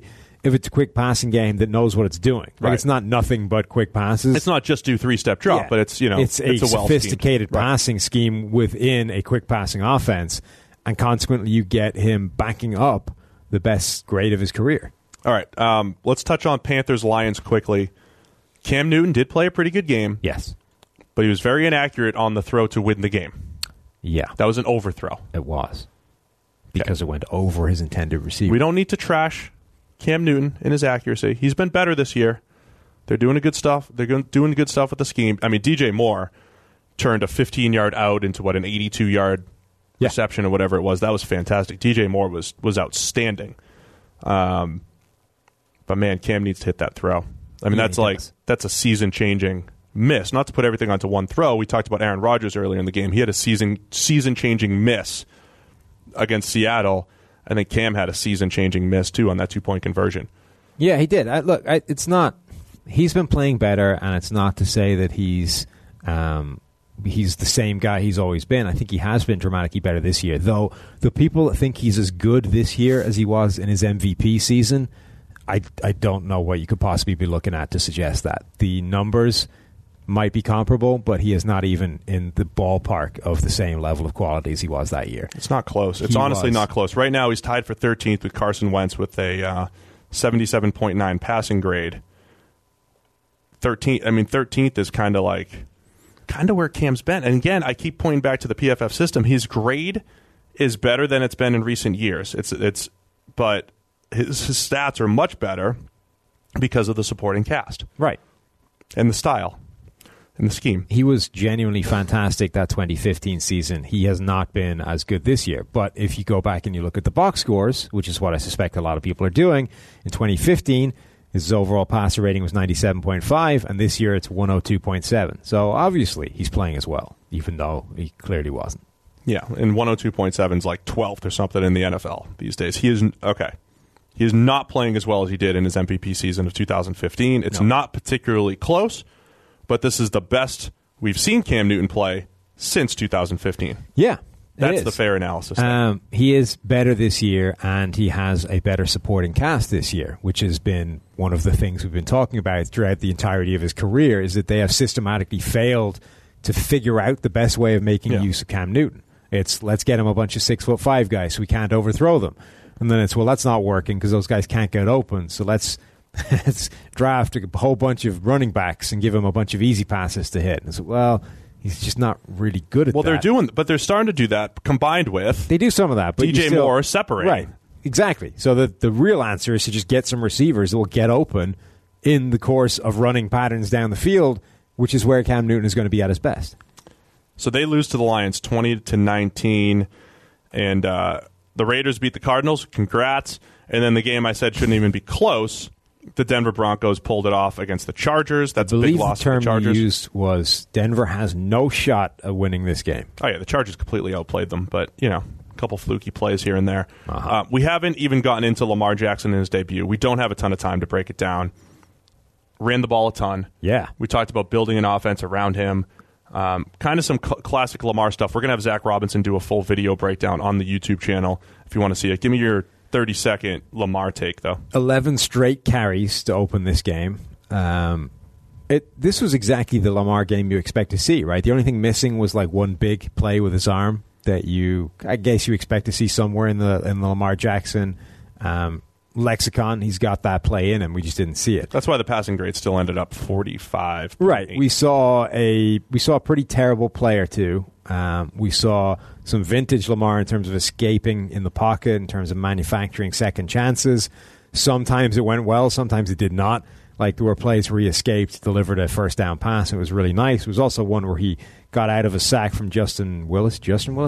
Speaker 3: if it's a quick passing game that knows what it's doing. Like, it's not nothing but quick passes.
Speaker 2: It's not just do 3-step drop, but it's
Speaker 3: it's a sophisticated
Speaker 2: well-schemed
Speaker 3: passing scheme within a quick passing offense, and consequently you get him backing up the best grade of his career.
Speaker 2: All right, let's touch on Panthers-Lions quickly. Cam Newton did play a pretty good game.
Speaker 3: Yes.
Speaker 2: But he was very inaccurate on the throw to win the game.
Speaker 3: Yeah.
Speaker 2: That was an overthrow.
Speaker 3: It was. Because it went over his intended receiver.
Speaker 2: We don't need to trash Cam Newton in his accuracy. He's been better this year. They're doing good stuff. They're doing good stuff with the scheme. I mean, DJ Moore turned a 15-yard out into, an 82-yard reception or whatever it was. That was fantastic. DJ Moore was outstanding. But, man, Cam needs to hit that throw. I mean, that's a season-changing miss. Not to put everything onto one throw. We talked about Aaron Rodgers earlier in the game. He had a season-changing miss against Seattle. I think Cam had a season-changing miss, too, on that 2-point conversion.
Speaker 3: Yeah, he did. It's not... He's been playing better, and it's not to say that he's the same guy he's always been. I think he has been dramatically better this year. Though the people that think he's as good this year as he was in his MVP season, I don't know what you could possibly be looking at to suggest that. The numbers might be comparable, but he is not even in the ballpark of the same level of quality as he was that year.
Speaker 2: It's not close. It's honestly not close. Right now, he's tied for 13th with Carson Wentz with a 77.9 passing grade. 13th is kind of where Cam's been. And again, I keep pointing back to the PFF system. His grade is better than it's been in recent years. But his stats are much better because of the supporting cast.
Speaker 3: Right.
Speaker 2: And the style. In the scheme.
Speaker 3: He was genuinely fantastic that 2015 season. He has not been as good this year. But if you go back and you look at the box scores, which is what I suspect a lot of people are doing, in 2015, his overall passer rating was 97.5, and this year it's 102.7. So obviously he's playing as well, even though he clearly wasn't.
Speaker 2: Yeah, and 102.7 is like 12th or something in the NFL these days. He is not playing as well as he did in his MVP season of 2015. It's not particularly close. But this is the best we've seen Cam Newton play since 2015.
Speaker 3: Yeah,
Speaker 2: that's the fair analysis.
Speaker 3: He is better this year, and he has a better supporting cast this year, which has been one of the things we've been talking about throughout the entirety of his career, is that they have systematically failed to figure out the best way of making use of Cam Newton. It's, let's get him a bunch of 6'5" guys so we can't overthrow them. And then it's, well, that's not working because those guys can't get open, so let's draft a whole bunch of running backs and give him a bunch of easy passes to hit. And so, well, he's just not really good at that.
Speaker 2: But they're starting to do that combined with...
Speaker 3: They do some of that. But
Speaker 2: DJ Moore separating.
Speaker 3: Right, exactly. So the real answer is to just get some receivers that will get open in the course of running patterns down the field, which is where Cam Newton is going to be at his best.
Speaker 2: So they lose to the Lions 20-19, and the Raiders beat the Cardinals. Congrats. And then the game I said shouldn't even be close... The Denver Broncos pulled it off against the Chargers. That's a big loss for the Chargers.
Speaker 3: The term you used was Denver has no shot at winning this game.
Speaker 2: Oh, yeah, the Chargers completely outplayed them, but, a couple fluky plays here and there.
Speaker 3: Uh-huh.
Speaker 2: We haven't even gotten into Lamar Jackson in his debut. We don't have a ton of time to break it down. Ran the ball a ton.
Speaker 3: Yeah.
Speaker 2: We talked about building an offense around him. Kind of some classic Lamar stuff. We're going to have Zach Robinson do a full video breakdown on the YouTube channel if you want to see it. Give me your 30-second Lamar take, though. 11
Speaker 3: straight carries to open this game. This was exactly the Lamar game you expect to see, right? The only thing missing was like one big play with his arm that I guess you expect to see somewhere in the Lamar Jackson lexicon. He's got that play in him. We just didn't see it.
Speaker 2: That's why the passing grade still ended up 45.
Speaker 3: Right. We saw a pretty terrible play or two. We saw some vintage Lamar in terms of escaping in the pocket, in terms of manufacturing second chances. Sometimes it went well, sometimes it did not. Like there were plays where he escaped, delivered a first down pass. It was really nice. It was also one where he got out of a sack from Jordan Willis,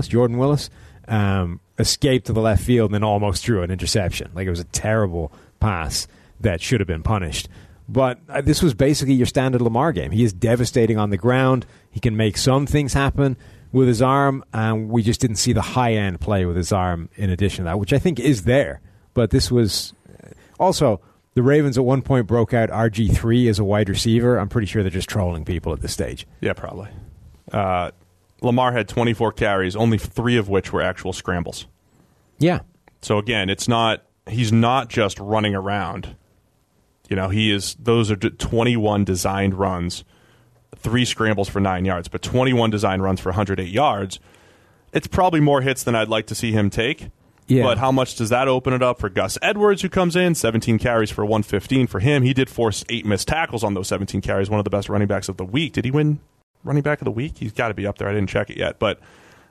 Speaker 3: escaped to the left field and then almost threw an interception. Like it was a terrible pass that should have been punished. But this was basically your standard Lamar game. He is devastating on the ground. He can make some things happen with his arm, and we just didn't see the high-end play with his arm in addition to that, which I think is there. But this was... Also, the Ravens at one point broke out RG3 as a wide receiver. I'm pretty sure they're just trolling people at this stage.
Speaker 2: Yeah, probably. Lamar had 24 carries, only 3 of which were actual scrambles.
Speaker 3: Yeah.
Speaker 2: So again, he's not just running around. Those are 21 designed runs, 3 scrambles for 9 yards, but 21 designed runs for 108 yards. It's probably more hits than I'd like to see him take. Yeah. But how much does that open it up for Gus Edwards, who comes in, 17 carries for 115 for him? He did force 8 missed tackles on those 17 carries, one of the best running backs of the week. Did he win running back of the week? He's got to be up there. I didn't check it yet. But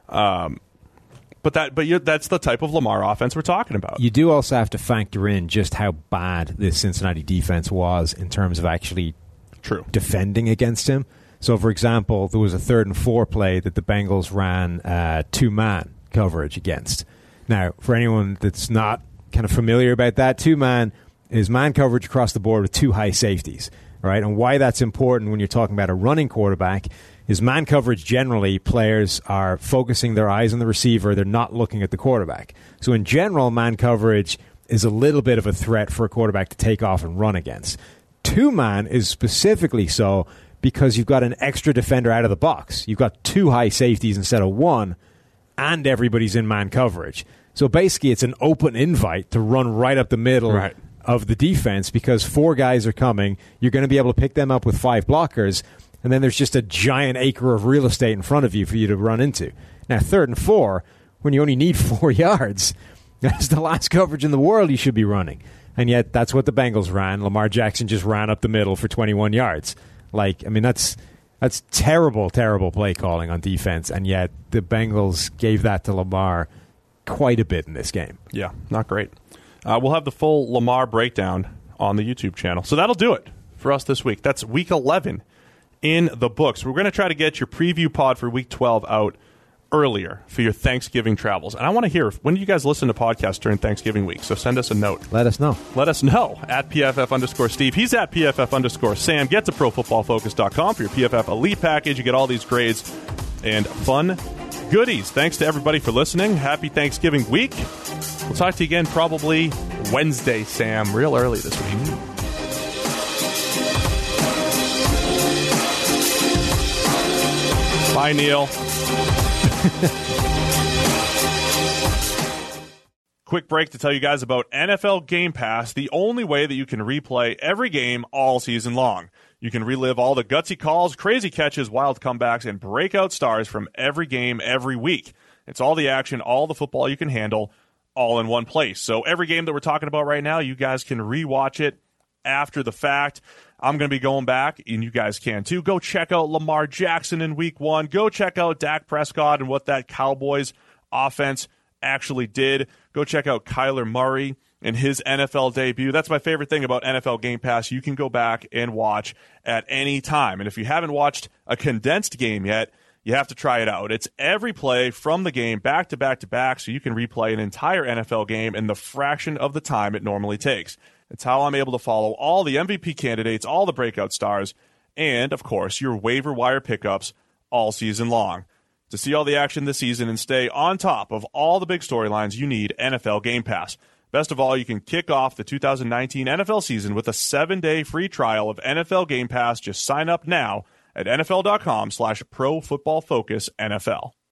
Speaker 2: that's the type of Lamar offense we're talking about.
Speaker 3: You do also have to factor in just how bad this Cincinnati defense was in terms of actually defending against him. So, for example, there was a 3rd and 4 play that the Bengals ran 2-man coverage against. Now, for anyone that's not kind of familiar about that, 2-man is man coverage across the board with 2 high safeties, right? And why that's important when you're talking about a running quarterback is man coverage generally, players are focusing their eyes on the receiver. They're not looking at the quarterback. So in general, man coverage is a little bit of a threat for a quarterback to take off and run against. 2-man is specifically so because you've got an extra defender out of the box. You've got 2 high safeties instead of 1, and everybody's in man coverage. So basically, it's an open invite to run right up the middle of the defense because 4 guys are coming. You're going to be able to pick them up with 5 blockers, and then there's just a giant acre of real estate in front of you for you to run into. Now, 3rd and 4, when you only need 4 yards, that's the last coverage in the world you should be running. And yet, that's what the Bengals ran. Lamar Jackson just ran up the middle for 21 yards. That's terrible, terrible play calling on defense, and yet the Bengals gave that to Lamar quite a bit in this game.
Speaker 2: Yeah, not great. We'll have the full Lamar breakdown on the YouTube channel. So that'll do it for us this week. That's Week 11 in the books. We're going to try to get your preview pod for Week 12 out earlier for your Thanksgiving travels. And I want to hear, when do you guys listen to podcasts during Thanksgiving week? So send us a note.
Speaker 3: Let us know.
Speaker 2: Let us know at PFF_Steve. He's at PFF_Sam. Get to ProFootballFocus.com for your PFF Elite package. You get all these grades and fun goodies. Thanks to everybody for listening. Happy Thanksgiving week. We'll talk to you again probably Wednesday, Sam, real early this week. Bye, Neil. Quick break to tell you guys about NFL Game Pass, the only way that you can replay every game all season long. You can relive all the gutsy calls, crazy catches, wild comebacks, and breakout stars from every game every week. It's all the action, all the football you can handle, all in one place. So every game that we're talking about right now, you guys can rewatch it after the fact. I'm going to be going back, and you guys can too. Go check out Lamar Jackson in Week 1. Go check out Dak Prescott and what that Cowboys offense actually did. Go check out Kyler Murray and his NFL debut. That's my favorite thing about NFL Game Pass. You can go back and watch at any time. And if you haven't watched a condensed game yet, you have to try it out. It's every play from the game back to back to back, so you can replay an entire NFL game in the fraction of the time it normally takes. It's how I'm able to follow all the MVP candidates, all the breakout stars, and, of course, your waiver wire pickups all season long. To see all the action this season and stay on top of all the big storylines, you need NFL Game Pass. Best of all, you can kick off the 2019 NFL season with a 7-day free trial of NFL Game Pass. Just sign up now at NFL.com/ProFootballFocusNFL.